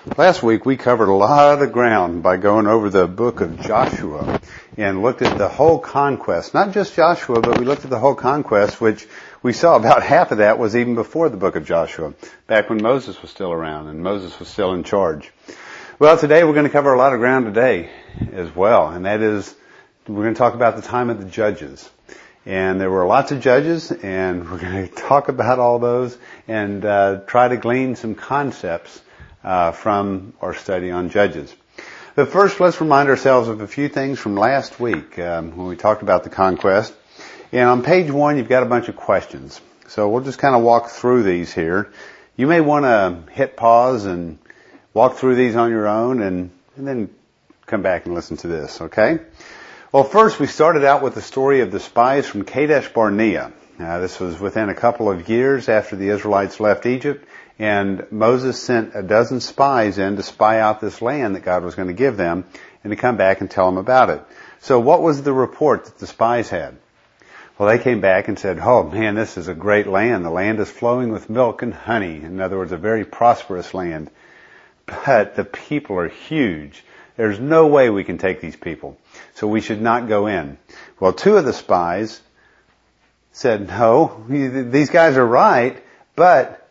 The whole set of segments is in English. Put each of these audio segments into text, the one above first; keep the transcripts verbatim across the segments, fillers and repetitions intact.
Last week we covered a lot of ground by going over the book of Joshua and looked at the whole conquest. Not just Joshua, but we looked at the whole conquest, which we saw about half of that was even before the book of Joshua, back when Moses was still around and Moses was still in charge. Well, today we're going to cover a lot of ground today as well, and that is we're going to talk about the time of the judges. And there were lots of judges, and we're going to talk about all those and uh, try to glean some concepts uh, from our study on Judges. But first, let's remind ourselves of a few things from last week um, when we talked about the conquest. And on page one, you've got a bunch of questions. So we'll just kind of walk through these here. You may want to hit pause and walk through these on your own and, and then come back and listen to this, okay? Well, first we started out with the story of the spies from Kadesh Barnea. Now, this was within a couple of years after the Israelites left Egypt, and Moses sent a dozen spies in to spy out this land that God was going to give them and to come back and tell them about it. So what was the report that the spies had? Well, they came back and said, oh man, this is a great land. The land is flowing with milk and honey. In other words, a very prosperous land. But the people are huge. There's no way we can take these people. So we should not go in. Well, two of the spies said, no, these guys are right, but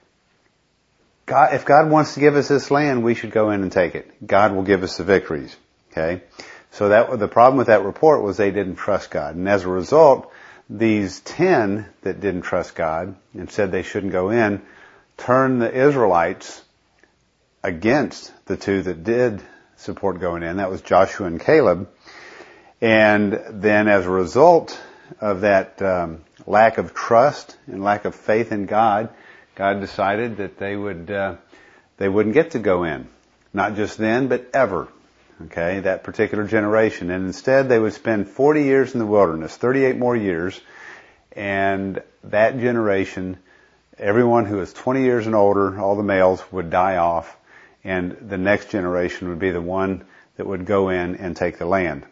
God, if God wants to give us this land, we should go in and take it. God will give us the victories. Okay? So that the problem with that report was they didn't trust God. And as a result, these ten that didn't trust God and said they shouldn't go in turned the Israelites against the two that did support going in. That was Joshua and Caleb. And then as a result of that um, lack of trust and lack of faith in God, God decided that they would uh, they wouldn't get to go in. Not just then, but ever. Okay, that particular generation. And instead they would spend forty years in the wilderness, thirty-eight more years, and that generation, everyone who was twenty years and older, all the males, would die off. And the next generation would be the one that would go in and take the land.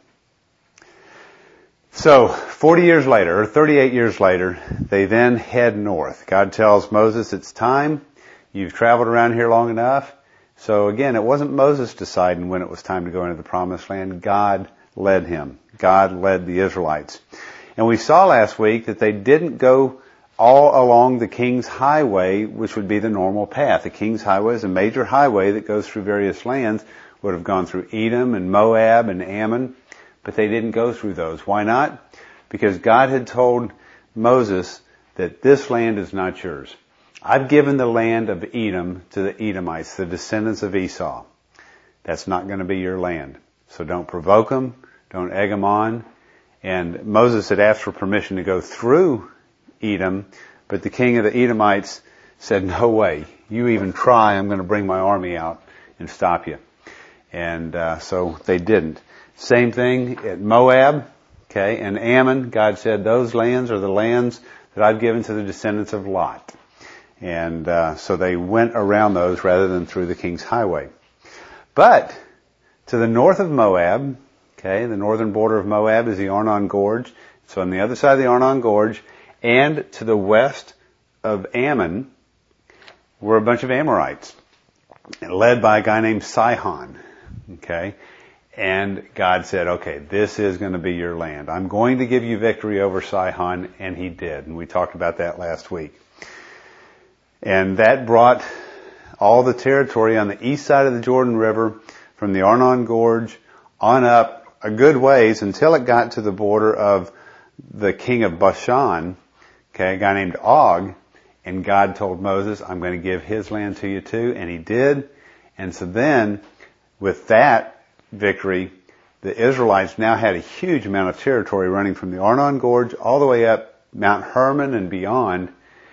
So, forty years later, or thirty-eight years later, they then head north. God tells Moses, it's time. You've traveled around here long enough. So again, it wasn't Moses deciding when it was time to go into the promised land. God led him. God led the Israelites. And we saw last week that they didn't go all along the King's Highway, which would be the normal path. The King's Highway is a major highway that goes through various lands. Would have gone through Edom and Moab and Ammon, but they didn't go through those. Why not? Because God had told Moses that this land is not yours. I've given the land of Edom to the Edomites, the descendants of Esau. That's not going to be your land. So don't provoke them, don't egg them on. And Moses had asked for permission to go through Edom, but the king of the Edomites said, no way. You even try, I'm going to bring my army out and stop you. And uh, so they didn't. Same thing at Moab, okay, and Ammon. God said, those lands are the lands that I've given to the descendants of Lot. And uh, so they went around those rather than through the King's Highway. But to the north of Moab, okay, the northern border of Moab is the Arnon Gorge. So on the other side of the Arnon Gorge, and to the west of Ammon were a bunch of Amorites, led by a guy named Sihon. Okay? And God said, okay, this is going to be your land. I'm going to give you victory over Sihon, and he did. And we talked about that last week. And that brought all the territory on the east side of the Jordan River from the Arnon Gorge on up a good ways until it got to the border of the king of Bashan, okay, a guy named Og, and God told Moses, I'm going to give his land to you too, and he did. And so then, with that victory, the Israelites now had a huge amount of territory running from the Arnon Gorge all the way up Mount Hermon and beyond,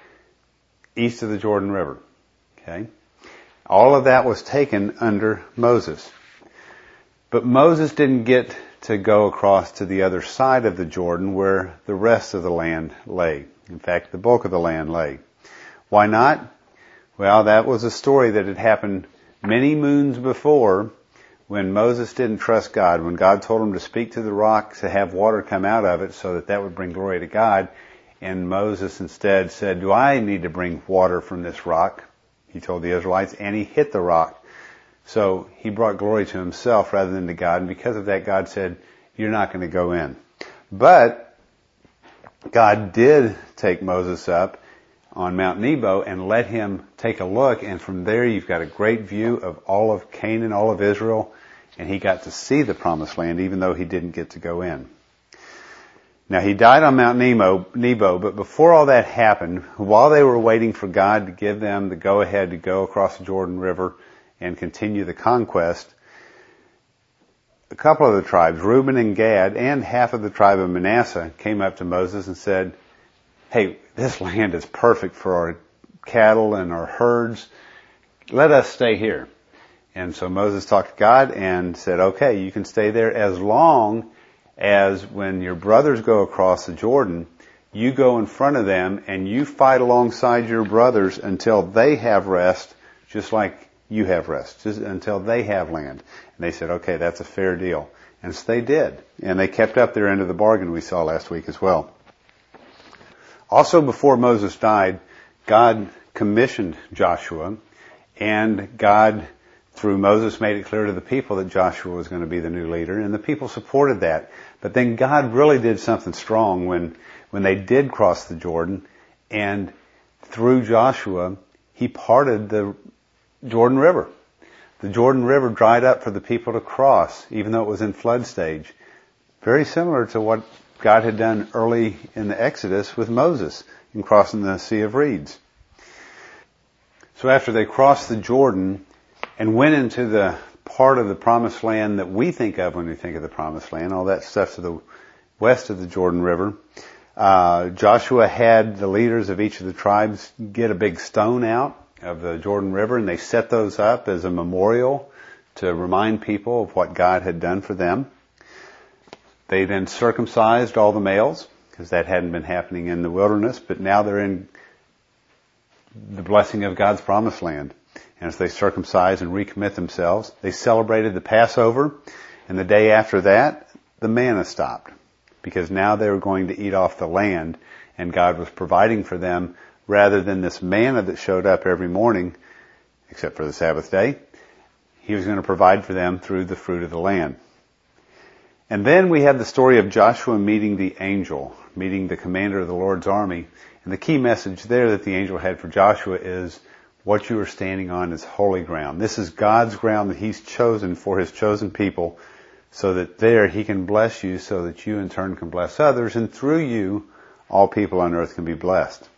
east of the Jordan River. Okay? All of that was taken under Moses. But Moses didn't get to go across to the other side of the Jordan where the rest of the land lay. In fact, the bulk of the land lay. Why not? Well, that was a story that had happened many moons before when Moses didn't trust God. When God told him to speak to the rock to have water come out of it so that that would bring glory to God. And Moses instead said, do I need to bring water from this rock? He told the Israelites, and he hit the rock. So he brought glory to himself rather than to God. And because of that, God said, you're not going to go in. But God did take Moses up on Mount Nebo and let him take a look. And from there, you've got a great view of all of Canaan, all of Israel. And he got to see the promised land, even though he didn't get to go in. Now, he died on Mount Nebo, Nebo, but before all that happened, while they were waiting for God to give them the go-ahead to go across the Jordan River and continue the conquest, a couple of the tribes, Reuben and Gad, and half of the tribe of Manasseh, came up to Moses and said, hey, this land is perfect for our cattle and our herds. Let us stay here. And so Moses talked to God and said, okay, you can stay there as long as when your brothers go across the Jordan, you go in front of them and you fight alongside your brothers until they have rest, just like you have rest, just until they have land. And they said, okay, that's a fair deal. And so they did. And they kept up their end of the bargain we saw last week as well. Also, before Moses died, God commissioned Joshua, and God, through Moses, made it clear to the people that Joshua was going to be the new leader, and the people supported that. But then God really did something strong when, when they did cross the Jordan, and through Joshua, he parted the Jordan River. The Jordan River dried up for the people to cross, even though it was in flood stage. Very similar to what God had done early in the Exodus with Moses in crossing the Sea of Reeds. So after they crossed the Jordan and went into the part of the Promised Land that we think of when we think of the Promised Land, all that stuff to the west of the Jordan River, uh, Joshua had the leaders of each of the tribes get a big stone out of the Jordan River, and they set those up as a memorial to remind people of what God had done for them. They then circumcised all the males, because that hadn't been happening in the wilderness, but now they're in the blessing of God's Promised Land. And as they circumcise and recommit themselves, they celebrated the Passover, and the day after that, the manna stopped, because now they were going to eat off the land, and God was providing for them rather than this manna that showed up every morning, except for the Sabbath day. He was going to provide for them through the fruit of the land. And then we have the story of Joshua meeting the angel, meeting the commander of the Lord's army. And the key message there that the angel had for Joshua is, what you are standing on is holy ground. This is God's ground that He's chosen for His chosen people, so that there He can bless you, so that you in turn can bless others, and through you, all people on earth can be blessed.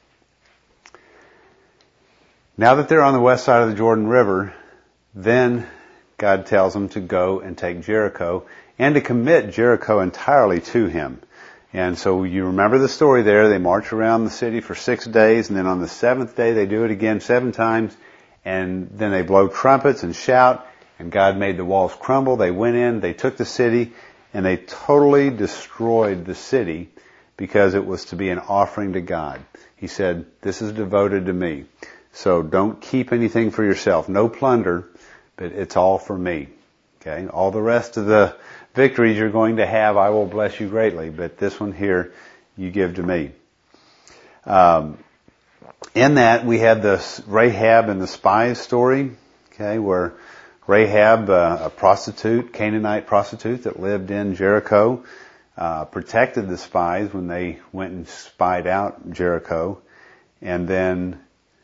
Now that they're on the west side of the Jordan River, then God tells them to go and take Jericho, and to commit Jericho entirely to Him. And so you remember the story there. They march around the city for six days, and then on the seventh day they do it again seven times, and then they blow trumpets and shout, and God made the walls crumble. They went in, they took the city, and they totally destroyed the city because it was to be an offering to God. He said, this is devoted to me. So don't keep anything for yourself. No plunder, but it's all for me. Okay? All the rest of the victories you're going to have, I will bless you greatly. But this one here, you give to me. Um, in that, we had the Rahab and the spies story, okay, where Rahab, uh, a prostitute, Canaanite prostitute that lived in Jericho, uh, protected the spies when they went and spied out Jericho. And then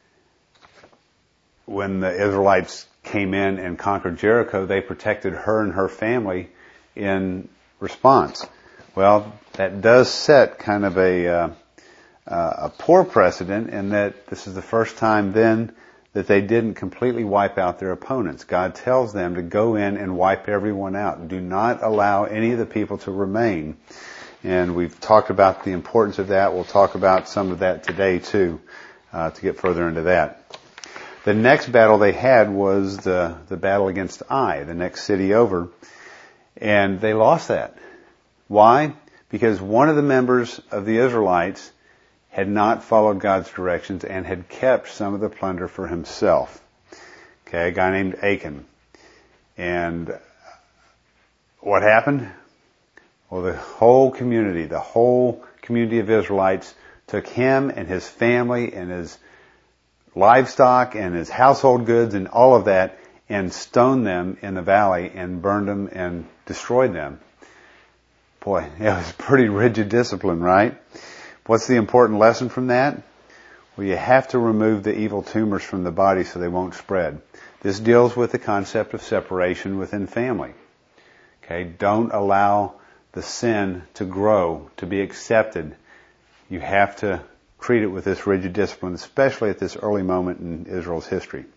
when the Israelites came in and conquered Jericho, they protected her and her family in response. Well, that does set kind of a uh, uh, a poor precedent in that this is the first time then that they didn't completely wipe out their opponents. God tells them to go in and wipe everyone out. Do not allow any of the people to remain. And we've talked about the importance of that. We'll talk about some of that today too, uh, to get further into that. The next battle they had was the, the battle against Ai, the next city over. And they lost that. Why? Because one of the members of the Israelites had not followed God's directions and had kept some of the plunder for himself. Okay, a guy named Achan. And what happened? Well, the whole community, the whole community of Israelites took him and his family and his livestock and his household goods and all of that and stoned them in the valley and burned them and destroyed them. Boy, it was pretty rigid discipline, right? What's the important lesson from that? Well, you have to remove the evil tumors from the body so they won't spread. This deals with the concept of separation within family. Okay, don't allow the sin to grow, to be accepted. You have to treat it with this rigid discipline, especially at this early moment in Israel's history.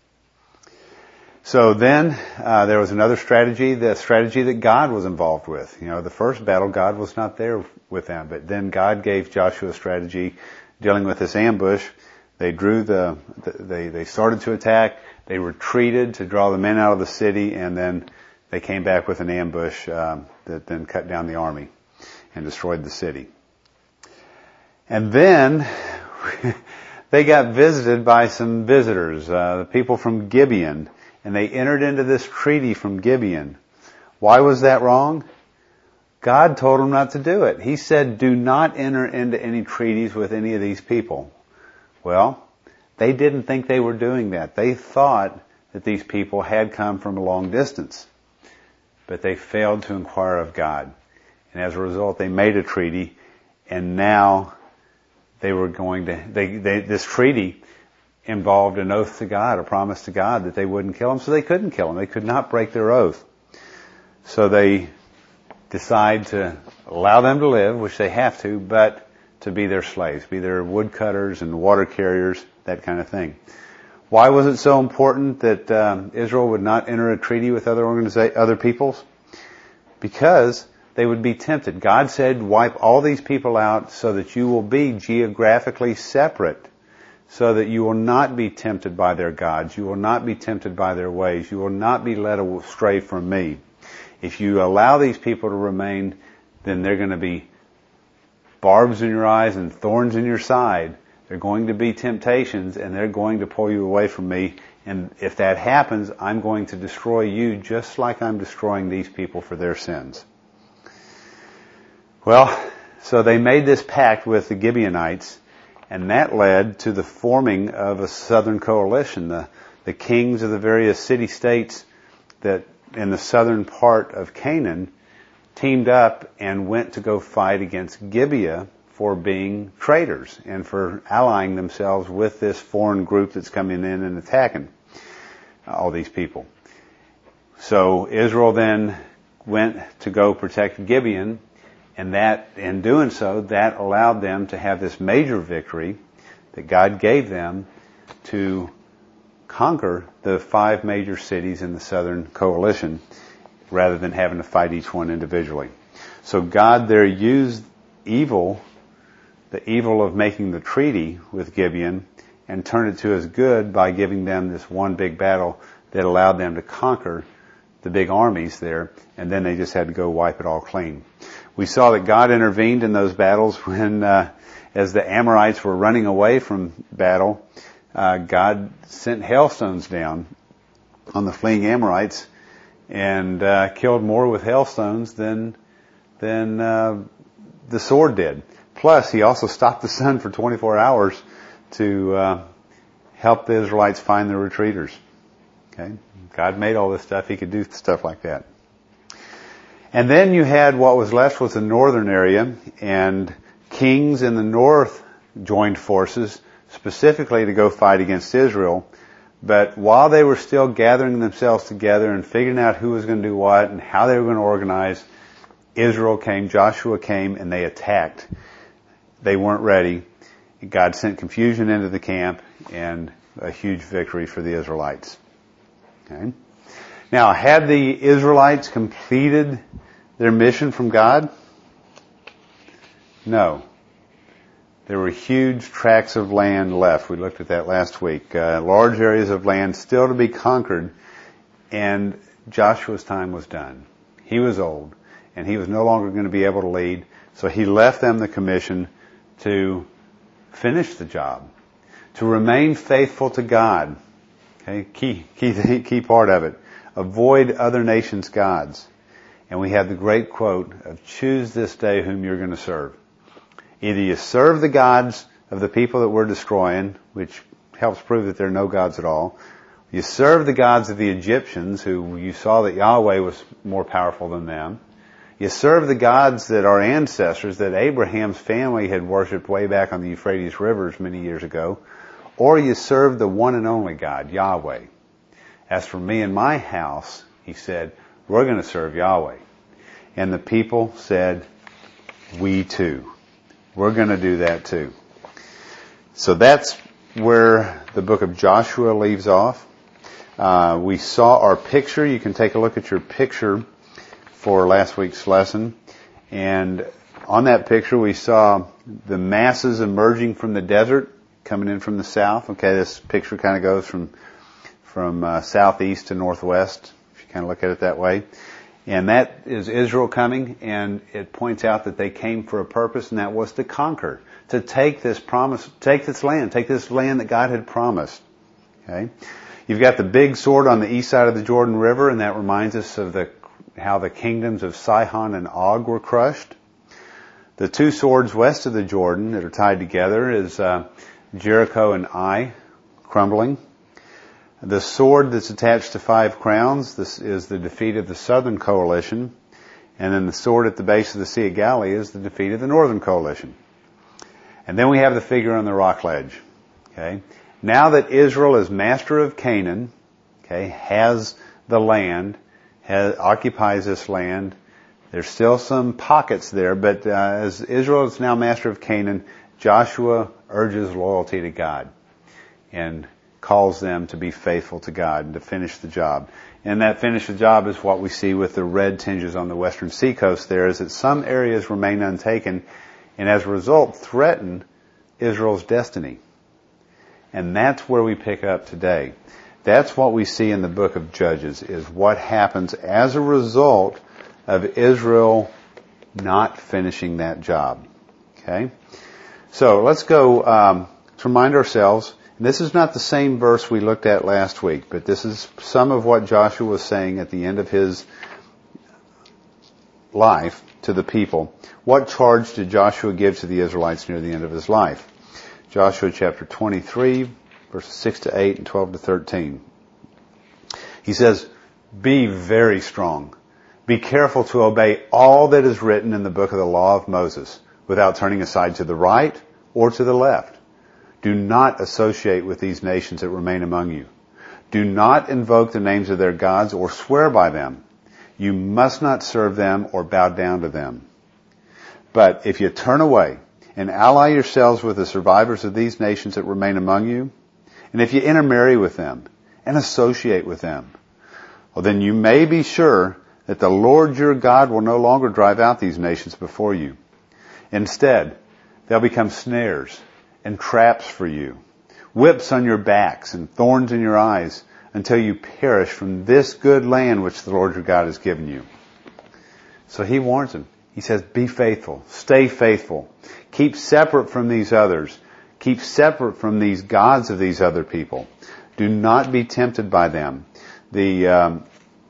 So then, uh, there was another strategy, the strategy that God was involved with. You know, the first battle, God was not there with them, but then God gave Joshua a strategy dealing with this ambush. They drew the, they, they started to attack, they retreated to draw the men out of the city, and then they came back with an ambush, um, that then cut down the army and destroyed the city. And then, they got visited by some visitors, uh, the people from Gibeon, and they entered into this treaty from Gibeon. Why was that wrong? God told them not to do it. He said, do not enter into any treaties with any of these people. Well, they didn't think they were doing that. They thought that these people had come from a long distance, but they failed to inquire of God. And as a result, they made a treaty, and now they were going to, they, they, this treaty involved an oath to God, a promise to God that they wouldn't kill them, so they couldn't kill them. They could not break their oath. So they decide to allow them to live, which they have to, but to be their slaves, be their woodcutters and water carriers, that kind of thing. Why was it so important that um, Israel would not enter a treaty with other organiza- other peoples? Because they would be tempted. God said, wipe all these people out so that you will be geographically separate, so that you will not be tempted by their gods. You will not be tempted by their ways. You will not be led astray from me. If you allow these people to remain, then they're going to be barbs in your eyes and thorns in your side. They're going to be temptations, and they're going to pull you away from me. And if that happens, I'm going to destroy you just like I'm destroying these people for their sins. Well, so they made this pact with the Gibeonites, and that led to the forming of a southern coalition. The, the kings of the various city-states that in the southern part of Canaan teamed up and went to go fight against Gibeah for being traitors and for allying themselves with this foreign group that's coming in and attacking all these people. So Israel then went to go protect Gibeon, and that, in doing so, that allowed them to have this major victory that God gave them to conquer the five major cities in the southern coalition rather than having to fight each one individually. So God there used evil, the evil of making the treaty with Gibeon, and turned it to his good by giving them this one big battle that allowed them to conquer the big armies there, and then they just had to go wipe it all clean. We saw that God intervened in those battles when, uh, as the Amorites were running away from battle, uh, God sent hailstones down on the fleeing Amorites and uh, killed more with hailstones than than uh, the sword did. Plus, he also stopped the sun for twenty-four hours to uh, help the Israelites find the retreaters. Okay, God made all this stuff; He could do stuff like that. And then you had what was left was the northern area, and kings in the north joined forces specifically to go fight against Israel. But while they were still gathering themselves together and figuring out who was going to do what and how they were going to organize, Israel came, Joshua came, and they attacked. They weren't ready. God sent confusion into the camp and a huge victory for the Israelites. Okay. Now, had the Israelites completed their mission from God? No. There were huge tracts of land left. We looked at that last week. Uh, large areas of land still to be conquered, and Joshua's time was done. He was old, and he was no longer going to be able to lead, so he left them the commission to finish the job, to remain faithful to God. Okay, key, key, key part of it. Avoid other nations' gods. And we have the great quote of, choose this day whom you're going to serve. Either you serve the gods of the people that we're destroying, which helps prove that there are no gods at all, You serve the gods of the Egyptians, who you saw that Yahweh was more powerful than them. You serve the gods that our ancestors, that Abraham's family had worshipped way back on the Euphrates rivers many years ago. Or you serve the one and only God, Yahweh. As for me and my house, he said, we're going to serve Yahweh. And the people said, we too. We're going to do that too. So that's where the book of Joshua leaves off. Uh, we saw our picture. You can take a look at your picture for last week's lesson. And on that picture, we saw the masses emerging from the desert, coming in from the south. Okay, this picture kind of goes from from uh, southeast to northwest, if you kind of look at it that way. And that is Israel coming, and it points out that they came for a purpose, and that was to conquer, to take this promise, take this land, take this land that God had promised. Okay. You've got the big sword on the east side of the Jordan River, and that reminds us of the how the kingdoms of Sihon and Og were crushed. The two swords west of the Jordan that are tied together is uh, Jericho and Ai crumbling. The sword that's attached to five crowns, this is the defeat of the southern coalition. And then the sword at the base of the Sea of Galilee is the defeat of the northern coalition. And then we have the figure on the rock ledge. Okay. Now that Israel is master of Canaan, okay, has the land, has, occupies this land, there's still some pockets there, but uh, as Israel is now master of Canaan, Joshua urges loyalty to God and calls them to be faithful to God and to finish the job. And that finish the job is what we see with the red tinges on the western seacoast there, is that some areas remain untaken and as a result threaten Israel's destiny. And that's where we pick up today. That's what we see in the book of Judges, is what happens as a result of Israel not finishing that job. Okay? So let's go um, to remind ourselves, and this is not the same verse we looked at last week, but this is some of what Joshua was saying at the end of his life to the people. What charge did Joshua give to the Israelites near the end of his life? Joshua chapter twenty-three, verses six to eight and twelve to thirteen. He says, be very strong. Be careful to obey all that is written in the book of the law of Moses, without turning aside to the right or to the left. Do not associate with these nations that remain among you. Do not invoke the names of their gods or swear by them. You must not serve them or bow down to them. But if you turn away and ally yourselves with the survivors of these nations that remain among you, and if you intermarry with them and associate with them, well, then you may be sure that the Lord your God will no longer drive out these nations before you. Instead, they'll become snares and traps for you, whips on your backs and thorns in your eyes, until you perish from this good land which the Lord your God has given you. So he warns them. He says, be faithful. Stay faithful. Keep separate from these others. Keep separate from these gods of these other people. Do not be tempted by them. The, um,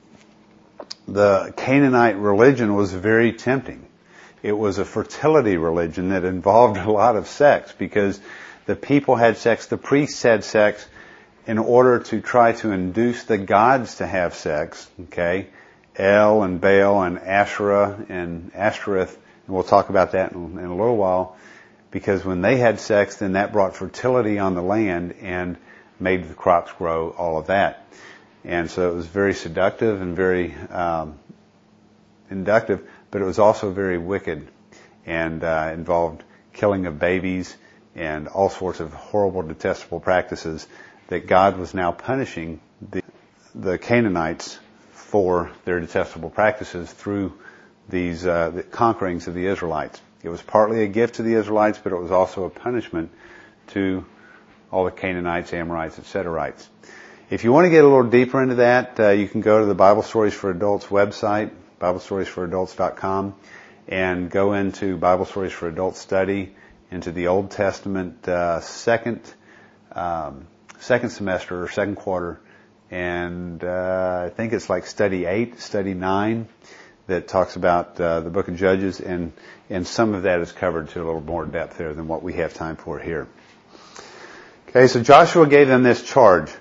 the Canaanite religion was very tempting. It was a fertility religion that involved a lot of sex, because the people had sex, the priests had sex in order to try to induce the gods to have sex, okay? El and Baal and Asherah and Ashtoreth, and we'll talk about that in, in a little while, because when they had sex, then that brought fertility on the land and made the crops grow, all of that. And so it was very seductive and very um, inductive, but it was also very wicked and uh, involved killing of babies and all sorts of horrible, detestable practices that God was now punishing the, the Canaanites for their detestable practices through these uh, the conquerings of the Israelites. It was partly a gift to the Israelites, but it was also a punishment to all the Canaanites, Amorites, et cetera. If you want to get a little deeper into that, uh, you can go to the Bible Stories for Adults website, bible stories for adults dot com, and go into Bible Stories for Adults study, into the Old Testament uh, second um, second semester or second quarter, and uh, I think it's like study eight, study nine, that talks about uh, the book of Judges, and and some of that is covered to a little more depth there than what we have time for here. Okay, so Joshua gave them this charge.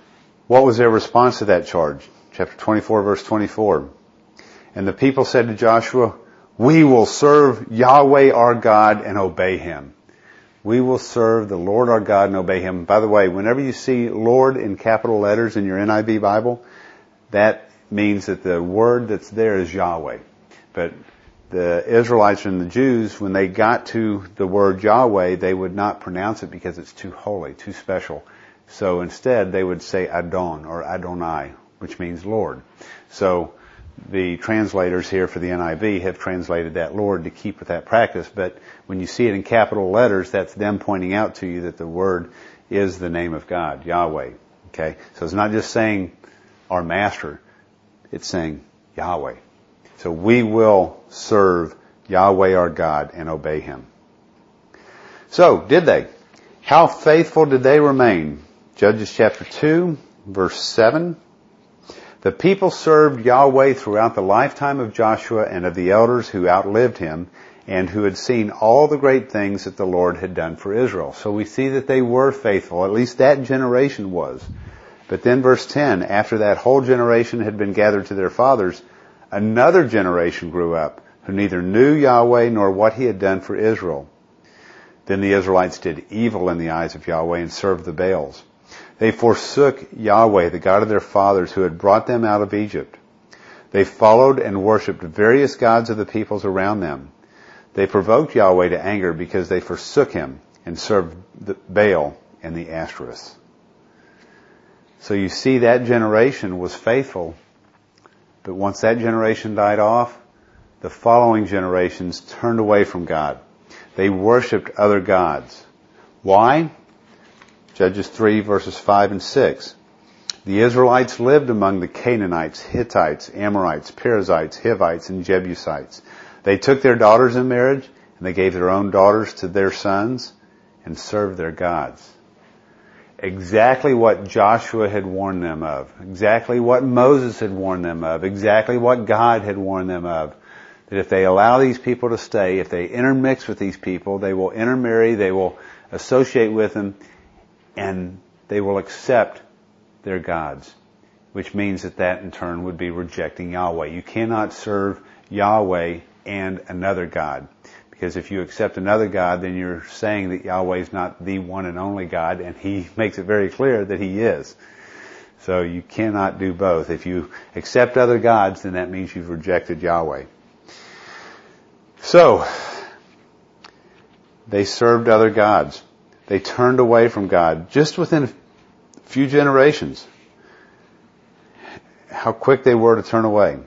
What was their response to that charge? Chapter twenty-four, verse twenty-four. And the people said to Joshua, we will serve Yahweh our God and obey Him. We will serve the Lord our God and obey Him. By the way, whenever you see Lord in capital letters in your N I V Bible, that means that the word that's there is Yahweh. But the Israelites and the Jews, when they got to the word Yahweh, they would not pronounce it because it's too holy, too special. So instead, they would say Adon or Adonai, which means Lord. So the translators here for the N I V have translated that Lord to keep with that practice. But when you see it in capital letters, that's them pointing out to you that the word is the name of God, Yahweh. Okay? So it's not just saying our master. It's saying Yahweh. So we will serve Yahweh our God and obey Him. So, did they? How faithful did they remain? Judges chapter two, verse seven. The people served Yahweh throughout the lifetime of Joshua and of the elders who outlived him and who had seen all the great things that the Lord had done for Israel. So we see that they were faithful. At least that generation was. But then verse ten, after that whole generation had been gathered to their fathers, another generation grew up who neither knew Yahweh nor what He had done for Israel. Then the Israelites did evil in the eyes of Yahweh and served the Baals. They forsook Yahweh, the God of their fathers, who had brought them out of Egypt. They followed and worshipped various gods of the peoples around them. They provoked Yahweh to anger because they forsook Him and served the Baal and the Ashtoreths. So you see that generation was faithful, but once that generation died off, the following generations turned away from God. They worshipped other gods. Why? Judges three, verses five and six. The Israelites lived among the Canaanites, Hittites, Amorites, Perizzites, Hivites, and Jebusites. They took their daughters in marriage, and they gave their own daughters to their sons, and served their gods. Exactly what Joshua had warned them of. Exactly what Moses had warned them of. Exactly what God had warned them of. That if they allow these people to stay, if they intermix with these people, they will intermarry, they will associate with them, and they will accept their gods. Which means that that in turn would be rejecting Yahweh. You cannot serve Yahweh and another God. Because if you accept another God, then you're saying that Yahweh is not the one and only God, and He makes it very clear that He is. So you cannot do both. If you accept other gods, then that means you've rejected Yahweh. So, they served other gods. They turned away from God just within a few generations. How quick they were to turn away.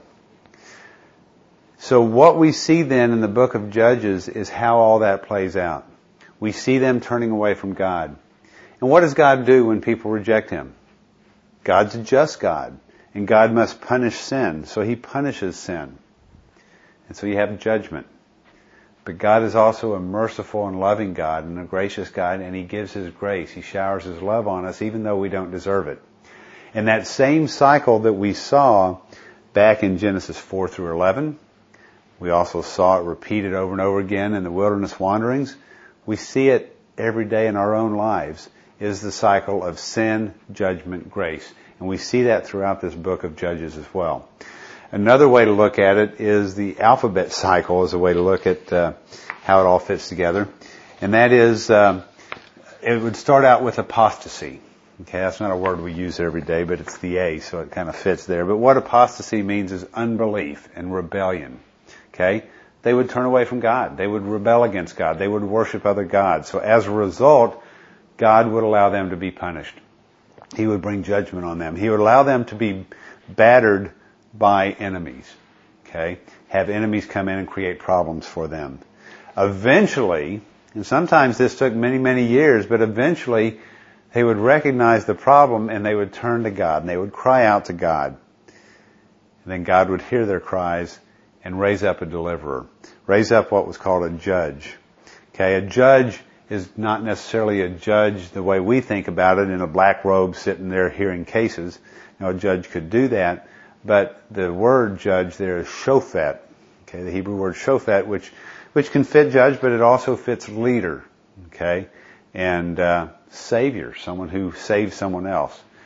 So what we see then in the book of Judges is how all that plays out. We see them turning away from God. And what does God do when people reject Him? God's a just God. And God must punish sin. So He punishes sin. And so you have judgment. But God is also a merciful and loving God and a gracious God, and He gives His grace. He showers His love on us even though we don't deserve it. And that same cycle that we saw back in Genesis four through eleven, we also saw it repeated over and over again in the wilderness wanderings. We see it every day in our own lives, is the cycle of sin, judgment, grace. And we see that throughout this book of Judges as well. Another way to look at it is the alphabet cycle as a way to look at uh, how it all fits together. And that is, uh, it would start out with apostasy. Okay, that's not a word we use every day, but it's the A, so it kind of fits there. But what apostasy means is unbelief and rebellion. Okay? They would turn away from God. They would rebel against God. They would worship other gods. So as a result, God would allow them to be punished. He would bring judgment on them. He would allow them to be battered by enemies. Okay? Have enemies come in and create problems for them. Eventually, and sometimes this took many, many years, but eventually they would recognize the problem and they would turn to God and they would cry out to God. And then God would hear their cries and raise up a deliverer. Raise up what was called a judge. Okay, a judge is not necessarily a judge the way we think about it in a black robe sitting there hearing cases. Now, a judge could do that, but the word judge there is shofet. Okay, the Hebrew word shofet, which which can fit judge, but it also fits leader. Okay, and uh, savior, someone who saves someone else.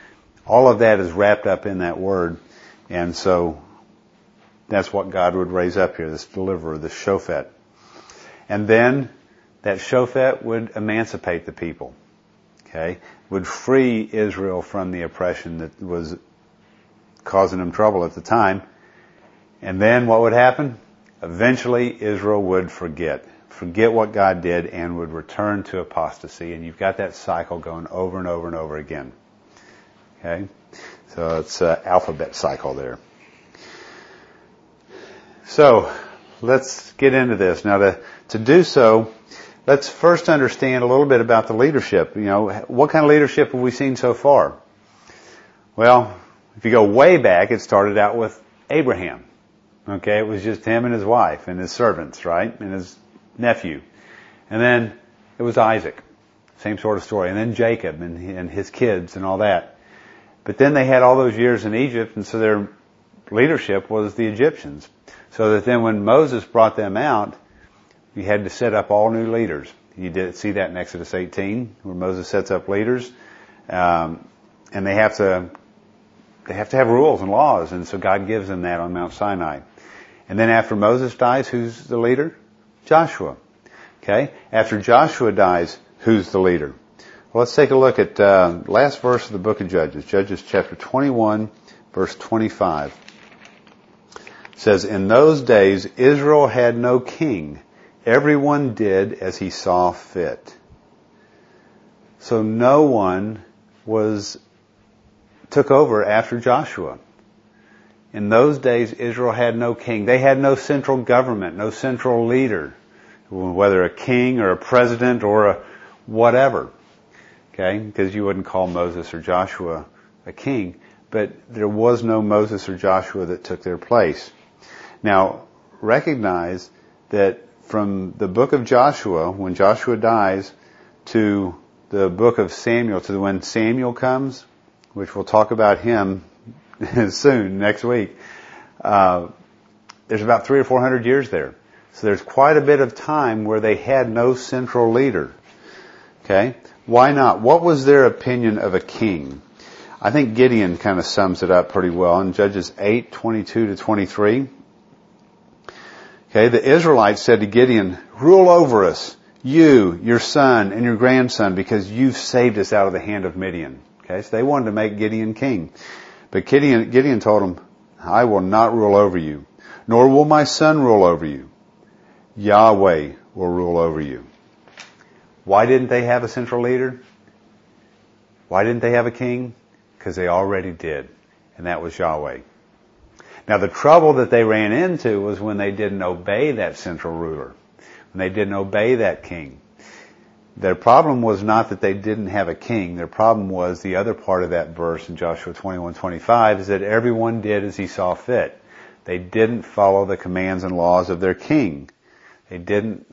All of that is wrapped up in that word. And so that's what God would raise up here, this deliverer, this Shofet. And then that Shofet would emancipate the people. Okay? Would free Israel from the oppression that was causing them trouble at the time. And then what would happen? Eventually Israel would forget. Forget what God did and would return to apostasy. And you've got that cycle going over and over and over again. Okay? So it's an alphabet cycle there. So, let's get into this. Now to, to do so, let's first understand a little bit about the leadership. You know, what kind of leadership have we seen so far? Well, if you go way back, it started out with Abraham. Okay, it was just him and his wife and his servants, right? And his nephew. And then it was Isaac. Same sort of story. And then Jacob and, and his kids and all that. But then they had all those years in Egypt, and so their leadership was the Egyptians. So that then when Moses brought them out, you had to set up all new leaders. You did see that in Exodus eighteen, where Moses sets up leaders. Um, and they have to, they have to have rules and laws, and so God gives them that on Mount Sinai. And then after Moses dies, who's the leader? Joshua. Okay? After Joshua dies, who's the leader? Well, let's take a look at uh, last verse of the book of Judges. Judges chapter twenty-one, verse twenty-five. It says, in those days Israel had no king. Everyone did as he saw fit. So no one was took over after Joshua. In those days Israel had no king. They had no central government, no central leader, whether a king or a president or a whatever. Okay? Because you wouldn't call Moses or Joshua a king. But there was no Moses or Joshua that took their place. Now, recognize that from the book of Joshua, when Joshua dies, to the book of Samuel, to when Samuel comes, which we'll talk about him soon, next week, uh, there's about three or four hundred years there. So there's quite a bit of time where they had no central leader. Okay? Why not? What was their opinion of a king? I think Gideon kind of sums it up pretty well in Judges eight, twenty-two to twenty-three. Okay, the Israelites said to Gideon, rule over us, you, your son, and your grandson, because you've saved us out of the hand of Midian. Okay, so they wanted to make Gideon king. But Gideon, Gideon told them, I will not rule over you, nor will my son rule over you. Yahweh will rule over you. Why didn't they have a central leader? Why didn't they have a king? Because they already did, and that was Yahweh. Now the trouble that they ran into was when they didn't obey that central ruler, when they didn't obey that king. Their problem was not that they didn't have a king. Their problem was the other part of that verse in Joshua twenty-one twenty-five is that everyone did as he saw fit. They didn't follow the commands and laws of their king. They didn't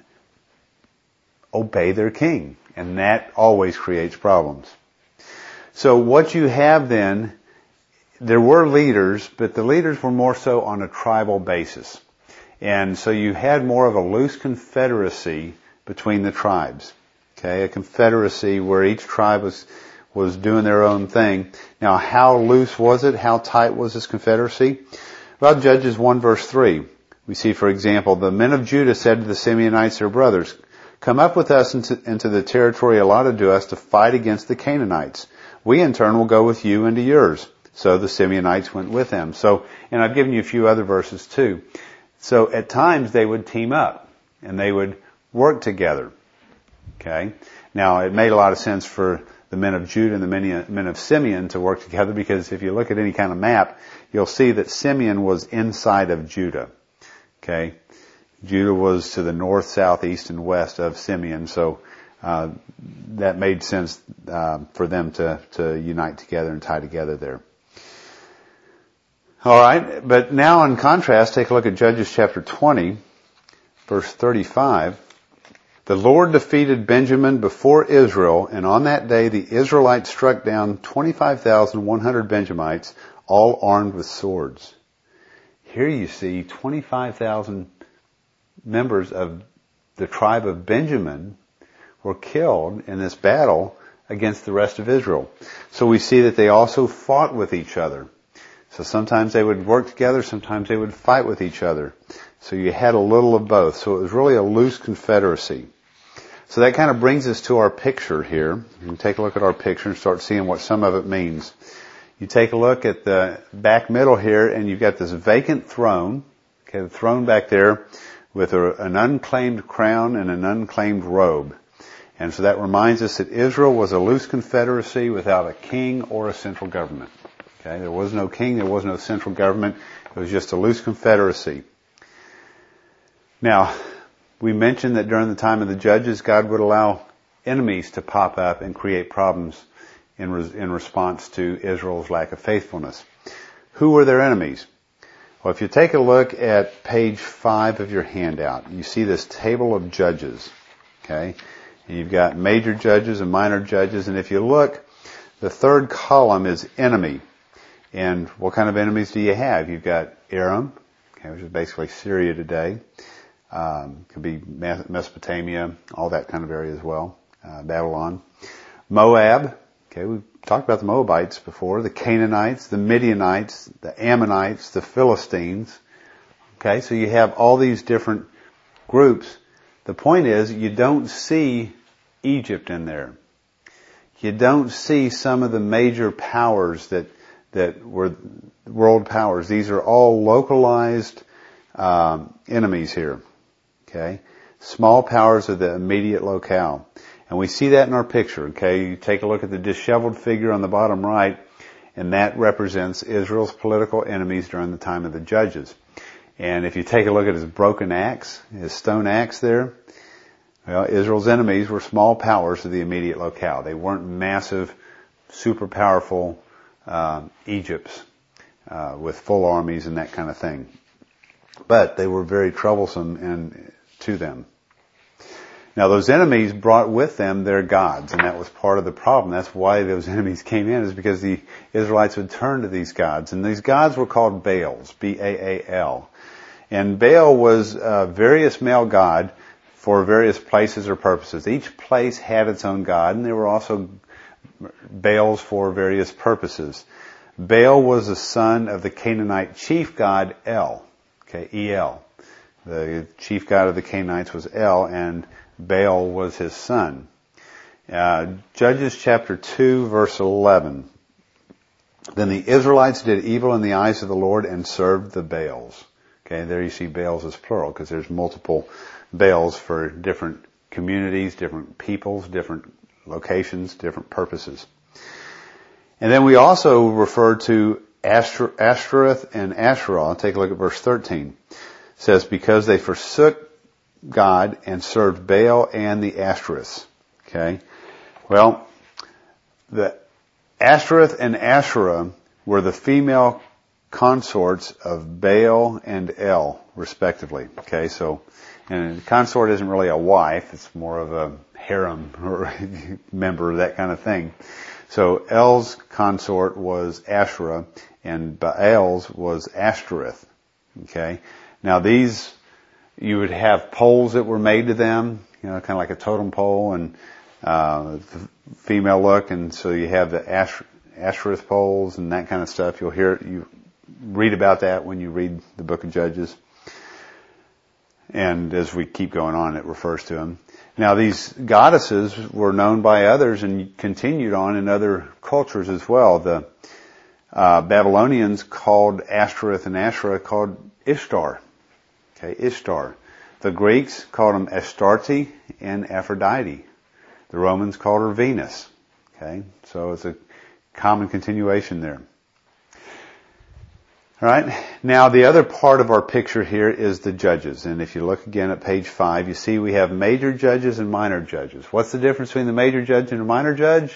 obey their king. And that always creates problems. So what you have then, there were leaders, but the leaders were more so on a tribal basis. And so you had more of a loose confederacy between the tribes. Okay, a confederacy where each tribe was, was doing their own thing. Now, how loose was it? How tight was this confederacy? Well, Judges one verse three. We see, for example, the men of Judah said to the Simeonites, their brothers, come up with us into, into the territory allotted to us to fight against the Canaanites. We in turn will go with you into yours. So the Simeonites went with them. So, and I've given you a few other verses too. So at times they would team up and they would work together. Okay. Now it made a lot of sense for the men of Judah and the men of Simeon to work together because if you look at any kind of map, you'll see that Simeon was inside of Judah. Okay. Judah was to the north, south, east, and west of Simeon. So, uh, that made sense, uh, for them to, to unite together and tie together there. All right, but now in contrast, take a look at Judges chapter twenty, verse thirty-five. The Lord defeated Benjamin before Israel, and on that day the Israelites struck down twenty-five thousand one hundred Benjamites, all armed with swords. Here you see twenty-five thousand members of the tribe of Benjamin were killed in this battle against the rest of Israel. So we see that they also fought with each other. So sometimes they would work together, sometimes they would fight with each other. So you had a little of both. So it was really a loose confederacy. So that kind of brings us to our picture here. You can take a look at our picture and start seeing what some of it means. You take a look at the back middle here, and you've got this vacant throne. Okay, the throne back there with a, an unclaimed crown and an unclaimed robe. And so that reminds us that Israel was a loose confederacy without a king or a central government. Okay, there was no king, there was no central government. It was just a loose confederacy. Now, we mentioned that during the time of the judges, God would allow enemies to pop up and create problems in, res- in response to Israel's lack of faithfulness. Who were their enemies? Well, if you take a look at page five of your handout, you see this table of judges. Okay? And you've got major judges and minor judges, and if you look, the third column is enemy. And what kind of enemies do you have? You've got Aram, okay, which is basically Syria today. Um, could be Mesopotamia, all that kind of area as well. Uh, Babylon. Moab. Okay, we've talked about the Moabites before. The Canaanites, the Midianites, the Ammonites, the Philistines. Okay, so you have all these different groups. The point is, you don't see Egypt in there. You don't see some of the major powers that that were world powers. These are all localized um, enemies here. Okay, small powers of the immediate locale, and we see that in our picture. Okay, you take a look at the disheveled figure on the bottom right, and that represents Israel's political enemies during the time of the judges. And if you take a look at his broken axe, his stone axe there, well, Israel's enemies were small powers of the immediate locale. They weren't massive, super powerful uh, Egypts uh, with full armies and that kind of thing. But they were very troublesome and to them. Now those enemies brought with them their gods, and that was part of the problem. That's why those enemies came in, is because the Israelites would turn to these gods. And these gods were called Baals, B A A L. And Baal was a various male god for various places or purposes. Each place had its own god, and there were also Baals for various purposes. Baal was the son of the Canaanite chief god El, okay, E L. The chief god of the Canaanites was El, and Baal was his son. Uh, Judges chapter two, verse eleven. Then the Israelites did evil in the eyes of the Lord and served the Baals. Okay, there you see Baals as plural, because there's multiple Baals for different communities, different peoples, different locations, different purposes. And then we also refer to Ashtor- Ashtoreth and Asherah. Take a look at verse thirteen. It says, because they forsook God and served Baal and the Ashtoreths. Okay? Well, the Ashtoreth and Asherah were the female consorts of Baal and El, respectively. Okay, so, and a consort isn't really a wife, it's more of a harem or member, that kind of thing. So El's consort was Asherah, and Baal's was Ashtoreth. Okay? Now these, you would have poles that were made to them, you know, kind of like a totem pole, and uh, the female look, and so you have the Ash, Ashereth poles and that kind of stuff. You'll hear, you read about that when you read the book of Judges. And as we keep going on, it refers to them. Now these goddesses were known by others and continued on in other cultures as well. The uh, Babylonians called Ashtoreth and Asherah called Ishtar. Okay, Ishtar. The Greeks called them Astarte and Aphrodite. The Romans called her Venus. Okay, so it's a common continuation there. All right. Now the other part of our picture here is the judges. And if you look again at page five, you see we have major judges and minor judges. What's the difference between the major judge and the minor judge?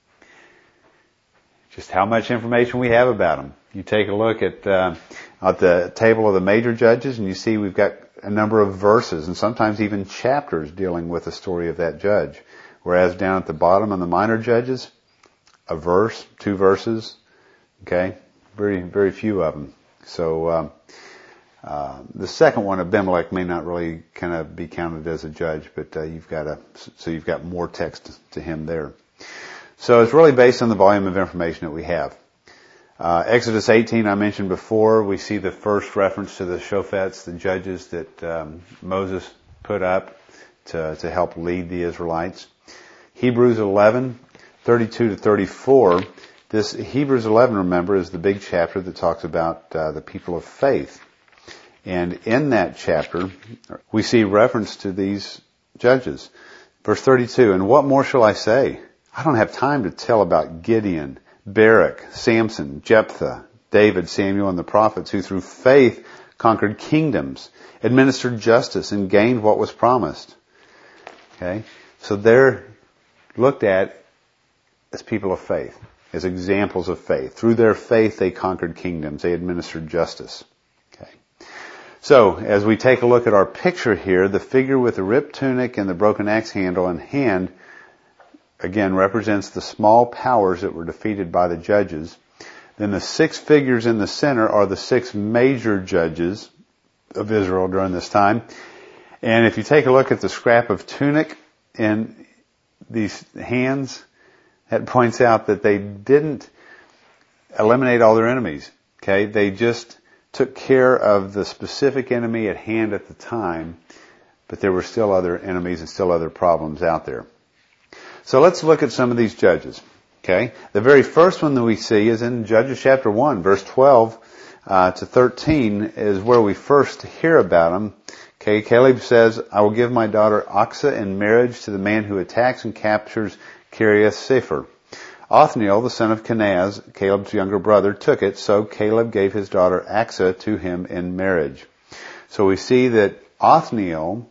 Just how much information we have about them. You take a look at, uh, at the table of the major judges, and you see we've got a number of verses and sometimes even chapters dealing with the story of that judge. Whereas down at the bottom on the minor judges, a verse, two verses, okay? Very, very few of them. So, uh, uh, the second one, Abimelech, may not really kind of be counted as a judge, but uh, you've got a, so you've got more text to him there. So it's really based on the volume of information that we have. Uh, Exodus eighteen, I mentioned before, we see the first reference to the Shophets, the judges that um, Moses put up to, to help lead the Israelites. Hebrews eleven, thirty-two to thirty-four. This Hebrews eleven, remember, is the big chapter that talks about uh, the people of faith. And in that chapter, we see reference to these judges. Verse thirty-two, and what more shall I say? I don't have time to tell about Gideon, Barak, Samson, Jephthah, David, Samuel, and the prophets, who through faith conquered kingdoms, administered justice, and gained what was promised. Okay? So they're looked at as people of faith, as examples of faith. Through their faith, they conquered kingdoms. They administered justice. Okay. So, as we take a look at our picture here, the figure with the ripped tunic and the broken axe handle in hand, again, represents the small powers that were defeated by the judges. Then the six figures in the center are the six major judges of Israel during this time. And if you take a look at the scrap of tunic in these hands, that points out that they didn't eliminate all their enemies. Okay? They just took care of the specific enemy at hand at the time, but there were still other enemies and still other problems out there. So let's look at some of these judges. Okay? The very first one that we see is in Judges chapter one, verse twelve uh, to thirteen is where we first hear about them. Okay, Caleb says, I will give my daughter Achsah in marriage to the man who attacks and captures Kiriath Sefer. Othniel, the son of Kenaz, Caleb's younger brother, took it, so Caleb gave his daughter Achsah to him in marriage. So we see that Othniel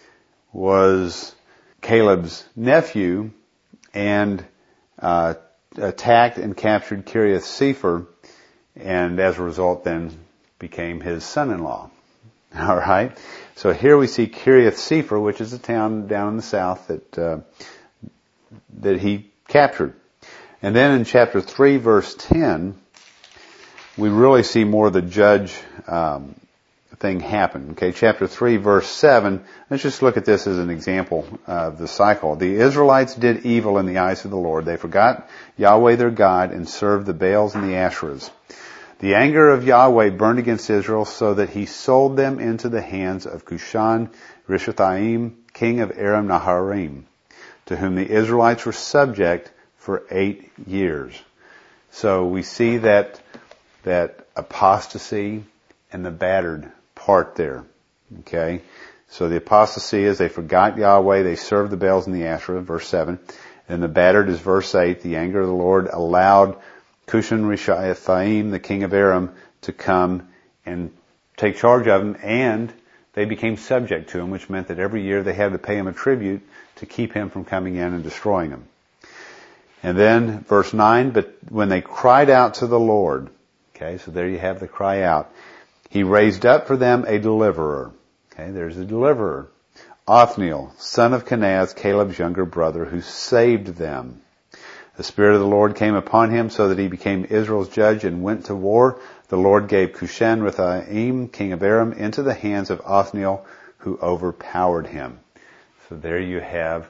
was Caleb's nephew and uh, attacked and captured Kiriath Sefer, and as a result then became his son-in-law. All right? So here we see Kiriath Sefer, which is a town down in the south that uh, that he captured. And then in chapter three, verse ten, we really see more of the judge um, thing happen. Okay, chapter three, verse seven, let's just look at this as an example of the cycle. The Israelites did evil in the eyes of the Lord. They forgot Yahweh their God and served the Baals and the Asherahs. The anger of Yahweh burned against Israel so that he sold them into the hands of Cushan Rishathaim, king of Aram Naharaim, to whom the Israelites were subject for eight years. So we see that that apostasy and the battered part there. Okay? So the apostasy is they forgot Yahweh, they served the Baals and the Asherah, verse seven. And the battered is verse eight. The anger of the Lord allowed Cushan Rishathaim, the king of Aram, to come and take charge of him, and they became subject to him, which meant that every year they had to pay him a tribute to keep him from coming in and destroying him. And then verse nine, but when they cried out to the Lord, okay, so there you have the cry out, he raised up for them a deliverer. Okay, there's a deliverer. Othniel, son of Kenaz, Caleb's younger brother, who saved them. The Spirit of the Lord came upon him so that he became Israel's judge and went to war. The Lord gave Cushan Rishathaim, king of Aram, into the hands of Othniel, who overpowered him. So there you have